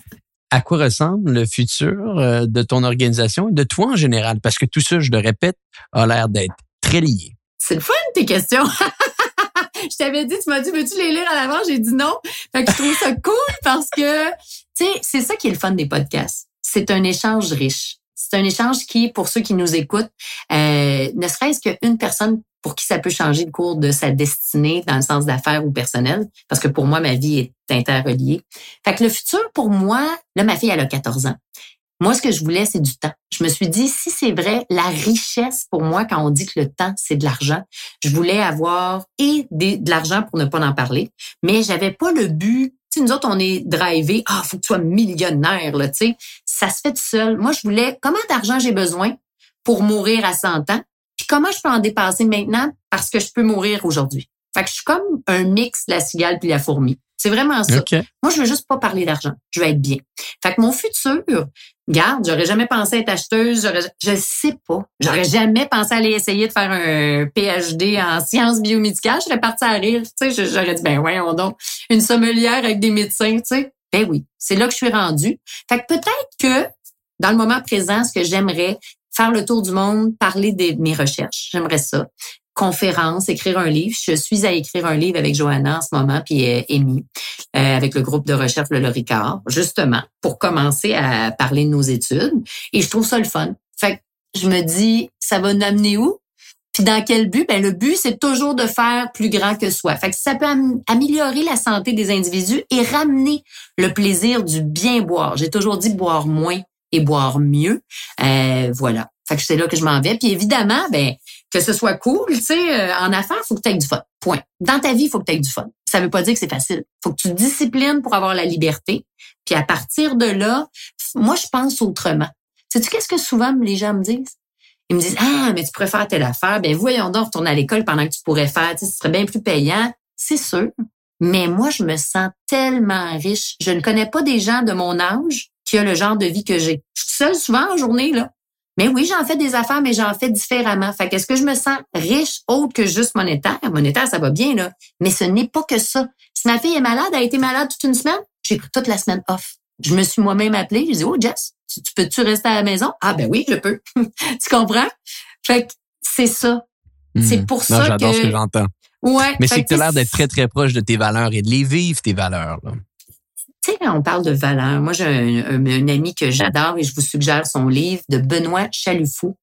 À quoi ressemble le futur euh, de ton organisation et de toi en général? Parce que tout ça, je le répète, a l'air d'être très lié. C'est le fun, tes questions. Je t'avais dit, tu m'as dit, veux-tu les lire à l'avance? J'ai dit non. Fait que je trouve ça cool parce que, tu sais, c'est ça qui est le fun des podcasts. C'est un échange riche. C'est un échange qui, pour ceux qui nous écoutent, euh, ne serait-ce qu'une personne pour qui ça peut changer le cours de sa destinée dans le sens d'affaires ou personnel, parce que pour moi, ma vie est interreliée. Fait que le futur, pour moi, là, ma fille, elle a quatorze ans. Moi, ce que je voulais, c'est du temps. Je me suis dit, si c'est vrai, la richesse pour moi, quand on dit que le temps, c'est de l'argent, je voulais avoir et des, de l'argent pour ne pas en parler, mais j'avais pas le but. Tu sais, nous autres, on est drivés. Ah, faut que tu sois millionnaire, là, tu sais. Ça se fait tout seul. Moi, je voulais, comment d'argent j'ai besoin pour mourir à cent ans? Puis comment je peux en dépasser maintenant parce que je peux mourir aujourd'hui? Fait que je suis comme un mix de la cigale puis la fourmi. C'est vraiment ça. Okay. Moi, je veux juste pas parler d'argent. Je veux être bien. Fait que mon futur, regarde, j'aurais jamais pensé être acheteuse. J'aurais, je sais pas. J'aurais jamais pensé aller essayer de faire un P H D en sciences biomédicales. Je serais partie à rire. Tu sais, j'aurais dit, ben ouais, on donc une sommelière avec des médecins, tu sais. Ben oui, c'est là que je suis rendue. Fait que peut-être que dans le moment présent, ce que j'aimerais, faire le tour du monde, parler de mes recherches. J'aimerais ça. Conférence, écrire un livre. Je suis à écrire un livre avec Johanna en ce moment, puis euh, Amy, euh, avec le groupe de recherche Le Ricard, justement, pour commencer à parler de nos études. Et je trouve ça le fun. Fait que je me dis, ça va nous amener où? Puis dans quel but? Ben, le but, c'est toujours de faire plus grand que soi. Fait que ça peut am- améliorer la santé des individus et ramener le plaisir du bien boire. J'ai toujours dit boire moins et boire mieux. Euh, voilà. Fait que c'est là que je m'en vais. Puis évidemment, ben, que ce soit cool, tu sais, euh, en affaires, il faut que tu aies du fun. Point. Dans ta vie, il faut que tu aies du fun. Ça veut pas dire que c'est facile. Il faut que tu te disciplines pour avoir la liberté. Puis à partir de là, moi, je pense autrement. Sais-tu qu'est-ce que souvent les gens me disent? Ils me disent, ah, mais tu pourrais faire telle affaire. Ben, voyons donc, retourner à l'école pendant que tu pourrais faire. Tu sais, ce serait bien plus payant. C'est sûr. Mais moi, je me sens tellement riche. Je ne connais pas des gens de mon âge qui ont le genre de vie que j'ai. Je suis seule souvent en journée, là. Mais oui, j'en fais des affaires, mais j'en fais différemment. Fait qu'est-ce que je me sens riche autre que juste monétaire? Monétaire, ça va bien, là. Mais ce n'est pas que ça. Si ma fille est malade, elle a été malade toute une semaine, j'ai pris toute la semaine off. Je me suis moi-même appelée, j'ai dit, oh, Jess, tu, tu peux-tu rester à la maison? Ah, ben oui, je peux. Tu comprends? Fait que c'est ça. Mmh. C'est pour non, ça j'adore que... ce que j'entends. Ouais. Mais c'est que tu as l'air d'être très, très proche de tes valeurs et de les vivre, tes valeurs, là. Tu sais, quand on parle de valeurs, moi, j'ai un, un, un ami que j'adore et je vous suggère son livre de Benoît Chaloufou.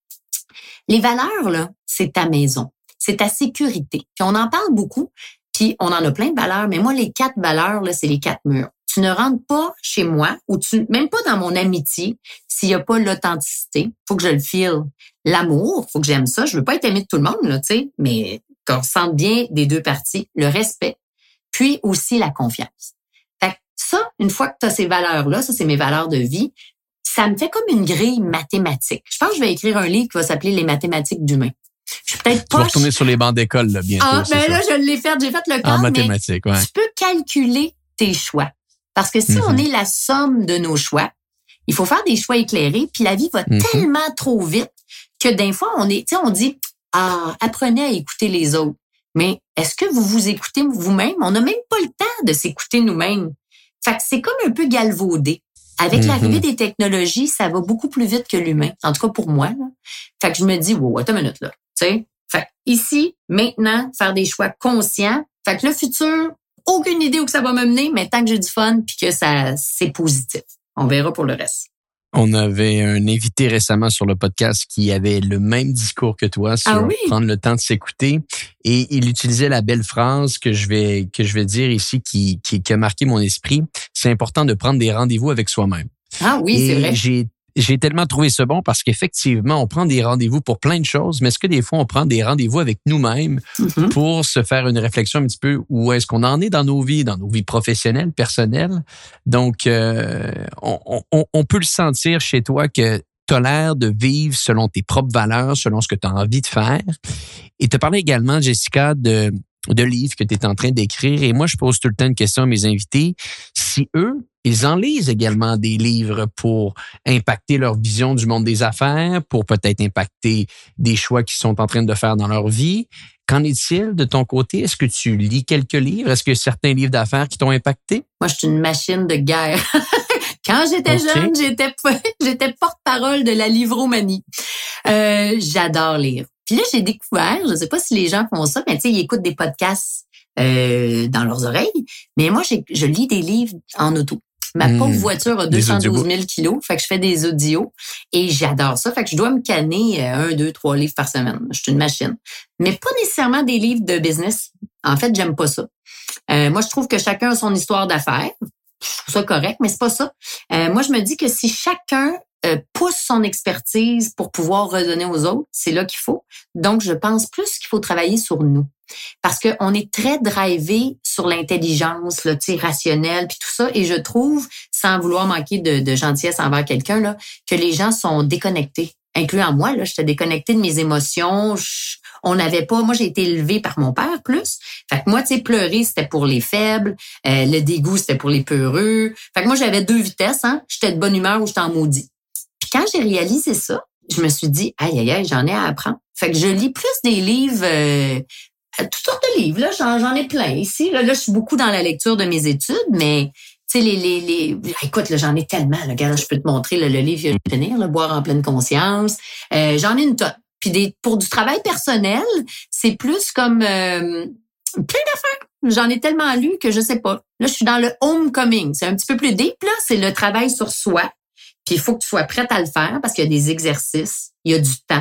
Les valeurs, là, c'est ta maison. C'est ta sécurité. Puis on en parle beaucoup, puis on en a plein de valeurs, mais moi, les quatre valeurs, là, c'est les quatre murs. Tu ne rentres pas chez moi ou tu même pas dans mon amitié s'il y a pas l'authenticité. Faut que je le file. L'amour, faut que j'aime ça. Je veux pas être aimée de tout le monde, là, tu sais, mais qu'on se sente bien des deux parties. Le respect, puis aussi la confiance. Fait que ça, une fois que tu as ces valeurs-là, ça, c'est mes valeurs de vie, ça me fait comme une grille mathématique. Je pense que je vais écrire un livre qui va s'appeler Les mathématiques d'humain. Je suis peut-être pas... Tu vas retourner sur les bancs d'école, là, bientôt. Ah, ben ça. là, je l'ai fait, j'ai fait le cadre, en mathématiques, mais ouais. tu peux calculer tes choix. Parce que si mm-hmm. on est la somme de nos choix, il faut faire des choix éclairés, puis la vie va mm-hmm. tellement trop vite que des fois, on est, tu sais, on dit, ah, apprenez à écouter les autres. Mais est-ce que vous vous écoutez vous-même? On n'a même pas le temps de s'écouter nous-mêmes. Fait que c'est comme un peu galvaudé. Avec mm-hmm. l'arrivée des technologies, ça va beaucoup plus vite que l'humain. En tout cas, pour moi, là. Fait que je me dis, wow, attends une minute, là. Tu sais? Fait que ici, maintenant, faire des choix conscients. Fait que le futur, aucune idée où que ça va me mener, mais tant que j'ai du fun puis que ça, c'est positif. On verra pour le reste. On avait un invité récemment sur le podcast qui avait le même discours que toi sur ah oui? prendre le temps de s'écouter et il utilisait la belle phrase que je vais que je vais dire ici qui qui, qui a marqué mon esprit. C'est important de prendre des rendez-vous avec soi-même. Ah oui, et c'est vrai. J'ai J'ai tellement trouvé ça bon parce qu'effectivement, on prend des rendez-vous pour plein de choses, mais est-ce que des fois, on prend des rendez-vous avec nous-mêmes mm-hmm. pour se faire une réflexion un petit peu où est-ce qu'on en est dans nos vies, dans nos vies professionnelles, personnelles? Donc, euh, on, on, on peut le sentir chez toi que tu as l'air de vivre selon tes propres valeurs, selon ce que tu as envie de faire. Et tu as parlé également, Jessica, de, de livres que tu es en train d'écrire. Et moi, je pose tout le temps une question à mes invités. Si eux, ils en lisent également des livres pour impacter leur vision du monde des affaires, pour peut-être impacter des choix qu'ils sont en train de faire dans leur vie. Qu'en est-il de ton côté? Est-ce que tu lis quelques livres? Est-ce que certains livres d'affaires qui t'ont impacté? Moi, je suis une machine de guerre. Quand j'étais okay. jeune, j'étais, j'étais porte-parole de la livromanie. Euh, j'adore lire. Puis là, j'ai découvert, je ne sais pas si les gens font ça, mais tu sais, ils écoutent des podcasts euh, dans leurs oreilles. Mais moi, j'ai, je lis des livres en auto. Ma mmh, pauvre voiture a deux cent douze mille kilos, fait que je fais des audios et j'adore ça. Fait que je dois me canner un, deux, trois livres par semaine. Je suis une machine. Mais pas nécessairement des livres de business. En fait, j'aime pas ça. Euh, moi, je trouve que chacun a son histoire d'affaires. Je trouve ça correct, mais c'est pas ça. Euh, moi, je me dis que si chacun euh, pousse son expertise pour pouvoir redonner aux autres, c'est là qu'il faut. Donc, je pense plus qu'il faut travailler sur nous. Parce qu'on est très drivé sur l'intelligence, là, tu sais, rationnelle, puis tout ça. Et je trouve, sans vouloir manquer de, de gentillesse envers quelqu'un, là, que les gens sont déconnectés. Incluant moi, là, j'étais déconnectée de mes émotions. Je, on n'avait pas... Moi, j'ai été élevée par mon père, plus. Fait que moi, tu sais, pleurer, c'était pour les faibles. Euh, le dégoût, c'était pour les peureux. Fait que moi, j'avais deux vitesses, hein. J'étais de bonne humeur ou j'étais en maudit. Puis quand j'ai réalisé ça, je me suis dit, aïe, aïe, aïe, j'en ai à apprendre. Fait que je lis plus des livres... Euh, toutes sortes de livres, là, j'en, j'en ai plein ici. Là, là, je suis beaucoup dans la lecture de mes études, mais tu sais, les, les, les, écoute, là, j'en ai tellement. Là, regarde, je peux te montrer là, le livre, je vais le finir, là, Boire en pleine conscience. Euh, j'en ai une tonne. Puis des, pour du travail personnel, c'est plus comme euh, plein d'affaires. J'en ai tellement lu que je sais pas. Là, je suis dans le homecoming. C'est un petit peu plus deep, là. C'est le travail sur soi. Puis il faut que tu sois prête à le faire parce qu'il y a des exercices, il y a du temps.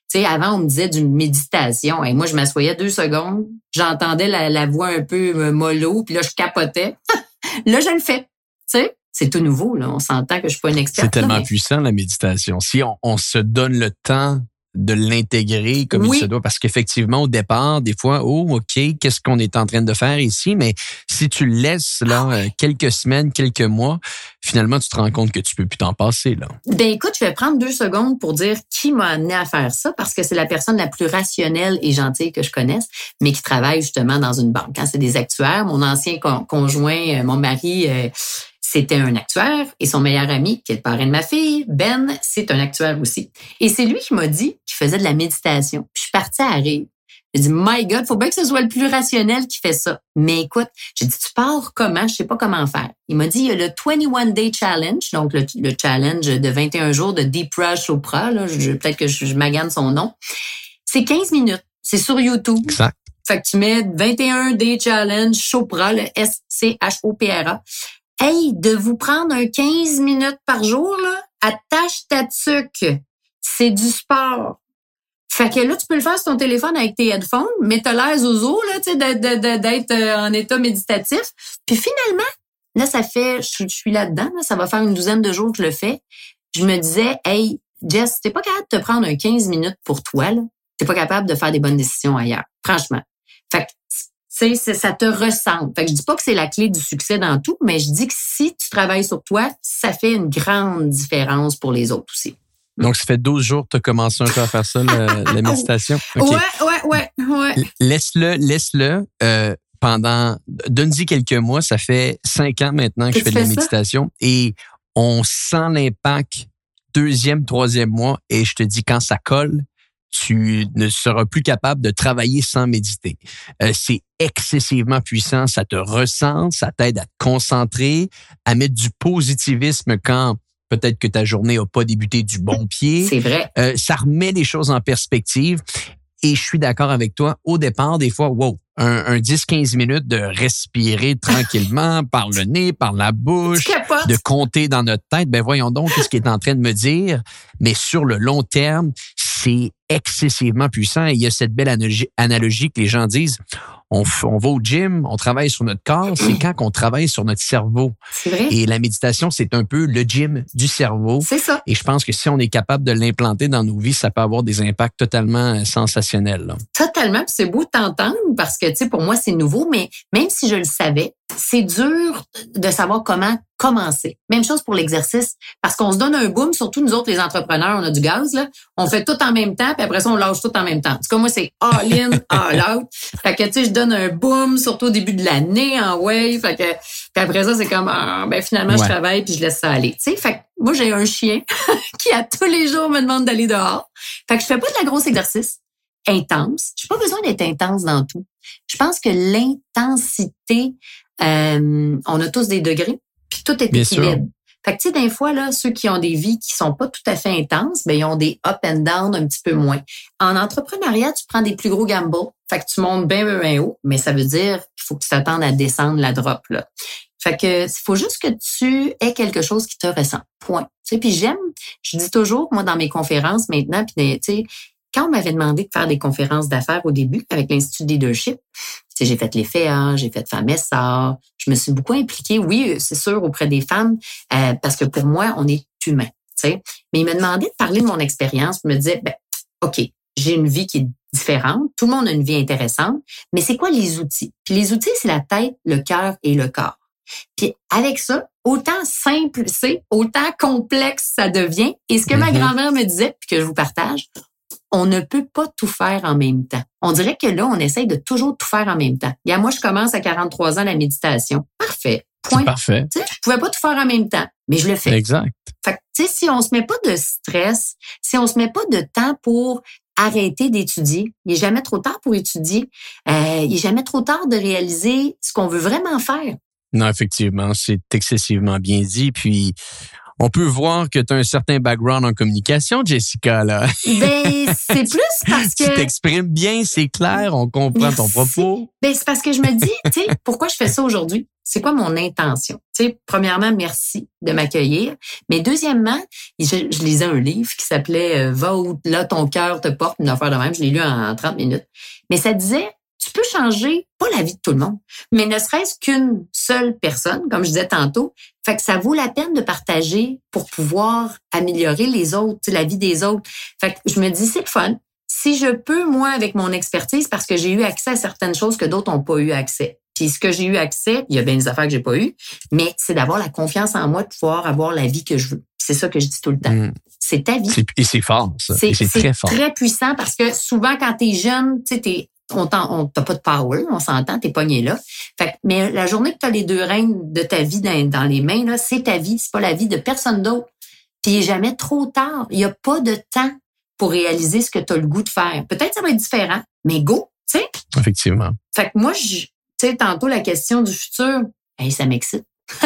Tu sais, avant, on me disait d'une méditation. Et moi, je m'assoyais deux secondes, j'entendais la, la voix un peu mollo, puis là, je capotais. Là, je le fais. Tu sais, c'est tout nouveau, là. On s'entend que je suis pas une experte. C'est tellement là, mais... puissant, la méditation. Si on, on se donne le temps de l'intégrer comme oui. il se doit, parce qu'effectivement, au départ, des fois, oh, OK, qu'est-ce qu'on est en train de faire ici? Mais si tu le laisses, là, ah. quelques semaines, quelques mois, finalement, tu te rends compte que tu peux plus t'en passer, là. Ben, écoute, je vais prendre deux secondes pour dire qui m'a amené à faire ça, parce que c'est la personne la plus rationnelle et gentille que je connaisse, mais qui travaille justement dans une banque. Hein. C'est des actuaires. Mon ancien con- conjoint, mon mari, euh, c'était un actuaire, et son meilleur ami, qui est le parrain de ma fille, Ben, c'est un actuaire aussi. Et c'est lui qui m'a dit qu'il faisait de la méditation. Puis je suis partie à rire. J'ai dit, my God, faut bien que ce soit le plus rationnel qui fait ça. Mais écoute, j'ai dit, tu pars comment? Je sais pas comment faire. Il m'a dit, il y a le vingt-et-un day challenge, donc le, le challenge de vingt et un jours de Deep Rush Chopra, là, je, peut-être que je, je magane son nom. C'est quinze minutes. C'est sur YouTube. Exact. Fait que tu mets vingt et un day challenge Chopra, le S C H O P R A. Hey, de vous prendre un quinze minutes par jour, là, attache ta tuque. C'est du sport. Fait que là, tu peux le faire sur ton téléphone avec tes headphones, mais t'as l'air zozo, là, tu sais, d'être en état méditatif. Puis finalement, là, ça fait, je suis là-dedans, là, ça va faire une douzaine de jours que je le fais. Je me disais, hey, Jess, t'es pas capable de te prendre un quinze minutes pour toi, là. T'es pas capable de faire des bonnes décisions ailleurs. Franchement. Fait que, tu sais, ça te ressemble. Fait que je dis pas que c'est la clé du succès dans tout, mais je dis que si tu travailles sur toi, ça fait une grande différence pour les autres aussi. Donc, ça fait douze jours que tu as commencé un peu à faire ça, la, la méditation? Okay. Ouais, ouais, ouais, ouais. Laisse-le, laisse-le. Euh, pendant, donne-y quelques mois. Ça fait cinq ans maintenant que, que je fais de la méditation. Ça? Et on sent l'impact deuxième, troisième mois. Et je te dis, quand ça colle, tu ne seras plus capable de travailler sans méditer. Euh, c'est excessivement puissant. Ça te ressent, ça t'aide à te concentrer, à mettre du positivisme quand peut-être que ta journée n'a pas débuté du bon pied. C'est vrai. Euh, ça remet les choses en perspective. Et je suis d'accord avec toi. Au départ, des fois, wow, un, un dix à quinze minutes de respirer tranquillement par le nez, par la bouche, de compter dans notre tête. Ben voyons donc ce qu'il est en train de me dire. Mais sur le long terme, c'est excessivement puissant. Et il y a cette belle analogie, analogie que les gens disent, on, on va au gym, on travaille sur notre corps, c'est quand qu'on travaille sur notre cerveau. C'est vrai. Et la méditation, c'est un peu le gym du cerveau. C'est ça. Et je pense que si on est capable de l'implanter dans nos vies, ça peut avoir des impacts totalement sensationnels. Là. Totalement. Puis c'est beau de t'entendre parce que, tu sais, pour moi, c'est nouveau, mais même si je le savais, c'est dur de savoir comment commencer. Même chose pour l'exercice, parce qu'on se donne un boom, surtout nous autres, les entrepreneurs, on a du gaz, là. On fait tout en même temps, puis après ça, on lâche tout en même temps. En tout cas, moi, c'est all in, all out. Fait que, tu sais, je donne un boom, surtout au début de l'année, en wave. Fait que, puis après ça, c'est comme, ah, ben finalement, ouais. je travaille, puis je laisse ça aller. Tu sais, fait que moi, j'ai un chien qui, à tous les jours, me demande d'aller dehors. Fait que je fais pas de la grosse exercice intense. J'ai pas besoin d'être intense dans tout. Je pense que l'intensité, euh, on a tous des degrés, puis tout est Bien équilibre. Sûr. Fait que, tu sais, des fois, là, ceux qui ont des vies qui sont pas tout à fait intenses, ben, ils ont des up and down un petit peu moins. En entrepreneuriat, tu prends des plus gros gambles. Fait que tu montes bien, bien, bien haut, mais ça veut dire qu'il faut que tu t'attendes à descendre la drop, là. Fait que, il faut juste que tu aies quelque chose qui te ressent. Point. Tu sais, puis j'aime, je dis toujours, moi, dans mes conférences maintenant, puis, tu sais, quand on m'avait demandé de faire des conférences d'affaires au début avec l'Institut de leadership, tu sais, j'ai fait les F E A, j'ai fait Femmes S A, je me suis beaucoup impliquée, oui, c'est sûr, auprès des femmes, euh, parce que pour moi, on est humain, tu sais. Mais il m'a demandé de parler de mon expérience, il me disait, ben, OK, j'ai une vie qui est différente, tout le monde a une vie intéressante, mais c'est quoi les outils? Puis les outils, c'est la tête, le cœur et le corps. Puis avec ça, autant simple c'est, autant complexe ça devient. Et ce que mm-hmm. ma grand-mère me disait, puis que je vous partage, on ne peut pas tout faire en même temps. On dirait que là, on essaye de toujours tout faire en même temps. Et moi, je commence à quarante-trois ans la méditation. Parfait. Point. C'est parfait. Tu sais, je pouvais pas tout faire en même temps, mais je le fais. Exact. Fait que, tu sais, si on se met pas de stress, si on se met pas de temps pour arrêter d'étudier, il est jamais trop tard pour étudier. Euh, il est jamais trop tard de réaliser ce qu'on veut vraiment faire. Non, effectivement, c'est excessivement bien dit. Puis, on peut voir que tu as un certain background en communication, Jessica, là. Ben, c'est plus parce que... Tu t'exprimes bien, c'est clair, on comprend ton propos. Ben, c'est parce que je me dis, tu sais, pourquoi je fais ça aujourd'hui? c'est quoi mon intention? Tu sais, premièrement, merci de m'accueillir. Mais deuxièmement, je, je lisais un livre qui s'appelait euh, « Va où là ton cœur te porte », une affaire de même. Je l'ai lu en trente minutes. Mais ça disait, tu peux changer, pas la vie de tout le monde, mais ne serait-ce qu'une seule personne, comme je disais tantôt. Fait que ça vaut la peine de partager pour pouvoir améliorer les autres, la vie des autres. Fait que je me dis, c'est le fun. Si je peux, moi, avec mon expertise, parce que j'ai eu accès à certaines choses que d'autres n'ont pas eu accès. Puis ce que j'ai eu accès, il y a bien des affaires que j'ai pas eues, mais c'est d'avoir la confiance en moi de pouvoir avoir la vie que je veux. C'est ça que je dis tout le temps. Mmh. C'est ta vie. C'est, et c'est fort, ça. C'est, et c'est, c'est très fort. C'est très puissant parce que souvent, quand t'es jeune, tu sais, t'es, on t'en, on, t'as pas de power, on s'entend, t'es pogné là. Fait que, mais la journée que t'as les deux rênes de ta vie dans, dans les mains, là, c'est ta vie, c'est pas la vie de personne d'autre. Puis il est jamais trop tard. Il y a pas de temps pour réaliser ce que t'as le goût de faire. Peut-être ça va être différent, mais go, tu sais. Effectivement. Fait que moi, je, tu sais, tantôt, la question du futur, hey, ça m'excite.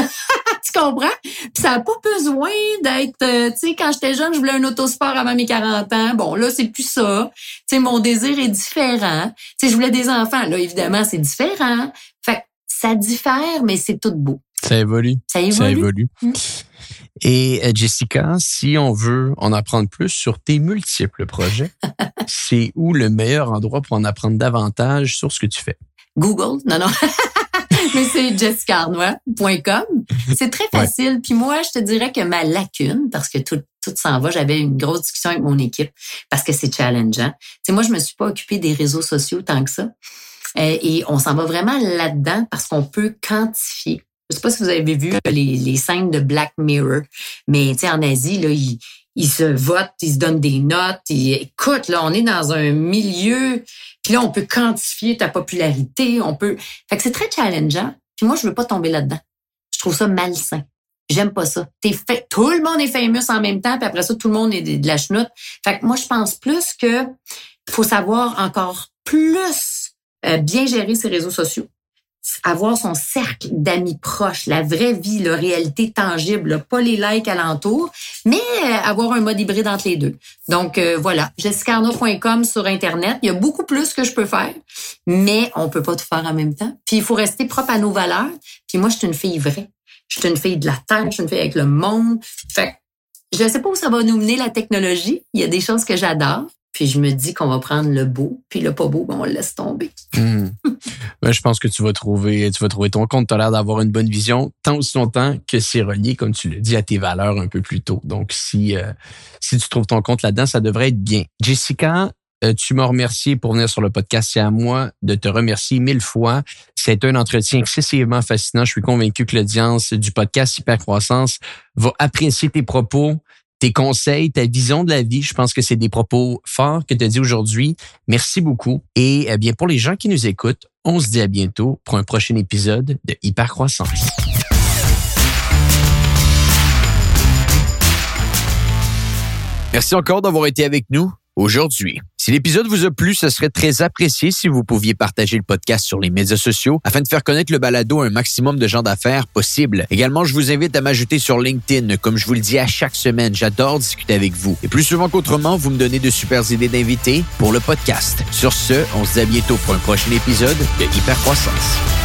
Tu comprends? Puis ça n'a pas besoin d'être... Euh, tu sais, quand j'étais jeune, je voulais un autosport avant mes quarante ans. Bon, là, c'est plus ça. Tu sais, mon désir est différent. Tu sais, je voulais des enfants. Là, évidemment, c'est différent. Fait que ça diffère, mais c'est tout beau. Ça évolue. Ça évolue. Ça évolue. Mmh. Et euh, Jessica, si on veut en apprendre plus sur tes multiples projets, c'est où le meilleur endroit pour en apprendre davantage sur ce que tu fais? Google. Non, non. Mais c'est jessica arnois point com. C'est très facile. Ouais. Puis moi, je te dirais que ma lacune, parce que tout, tout s'en va, j'avais une grosse discussion avec mon équipe parce que c'est challengeant. Tu sais, moi, je me suis pas occupée des réseaux sociaux tant que ça. Euh, et on s'en va vraiment là-dedans parce qu'on peut quantifier. Je sais pas si vous avez vu les, les scènes de Black Mirror, mais tu sais, en Asie, là, ils, ils se votent, ils se donnent des notes. Ils, écoute, là, on est dans un milieu, puis là, on peut quantifier ta popularité, on peut... Fait que c'est très challengeant. Puis moi, je veux pas tomber là-dedans. Je trouve ça malsain. J'aime pas ça. T'es fait, tout le monde est famous en même temps, puis après ça, tout le monde est de, de la chenoute. Fait que moi, je pense plus que faut savoir encore plus euh, bien gérer ses réseaux sociaux. Avoir son cercle d'amis proches, la vraie vie, la réalité tangible, là, pas les likes alentour, mais euh, avoir un mode hybride entre les deux. Donc euh, voilà, jessica arnaud point com sur Internet. Il y a beaucoup plus que je peux faire, mais on peut pas tout faire en même temps. Puis il faut rester propre à nos valeurs. Puis moi, je suis une fille vraie. Je suis une fille de la terre, je suis une fille avec le monde. Fait que je sais pas où ça va nous mener la technologie. Il y a des choses que j'adore. Puis je me dis qu'on va prendre le beau, puis le pas beau, ben on le laisse tomber. Mmh. Ben, je pense que tu vas trouver, tu vas trouver ton compte. Tu as l'air d'avoir une bonne vision, tant aussi longtemps que c'est relié, comme tu l'as dit, à tes valeurs un peu plus tôt. Donc, si euh, si tu trouves ton compte là-dedans, ça devrait être bien. Jessica, euh, tu m'as remercié pour venir sur le podcast. C'est à moi de te remercier mille fois. C'est un entretien excessivement fascinant. Je suis convaincu que l'audience du podcast Hypercroissance va apprécier tes propos, tes conseils, ta vision de la vie. Je pense que c'est des propos forts que tu as dit aujourd'hui. Merci beaucoup. Et eh bien, pour les gens qui nous écoutent, on se dit à bientôt pour un prochain épisode de Hypercroissance. Merci encore d'avoir été avec nous aujourd'hui. Si l'épisode vous a plu, ce serait très apprécié si vous pouviez partager le podcast sur les médias sociaux afin de faire connaître le balado à un maximum de gens d'affaires possible. Également, je vous invite à m'ajouter sur LinkedIn. Comme je vous le dis à chaque semaine, j'adore discuter avec vous. Et plus souvent qu'autrement, vous me donnez de super idées d'invités pour le podcast. Sur ce, on se dit à bientôt pour un prochain épisode de Hypercroissance.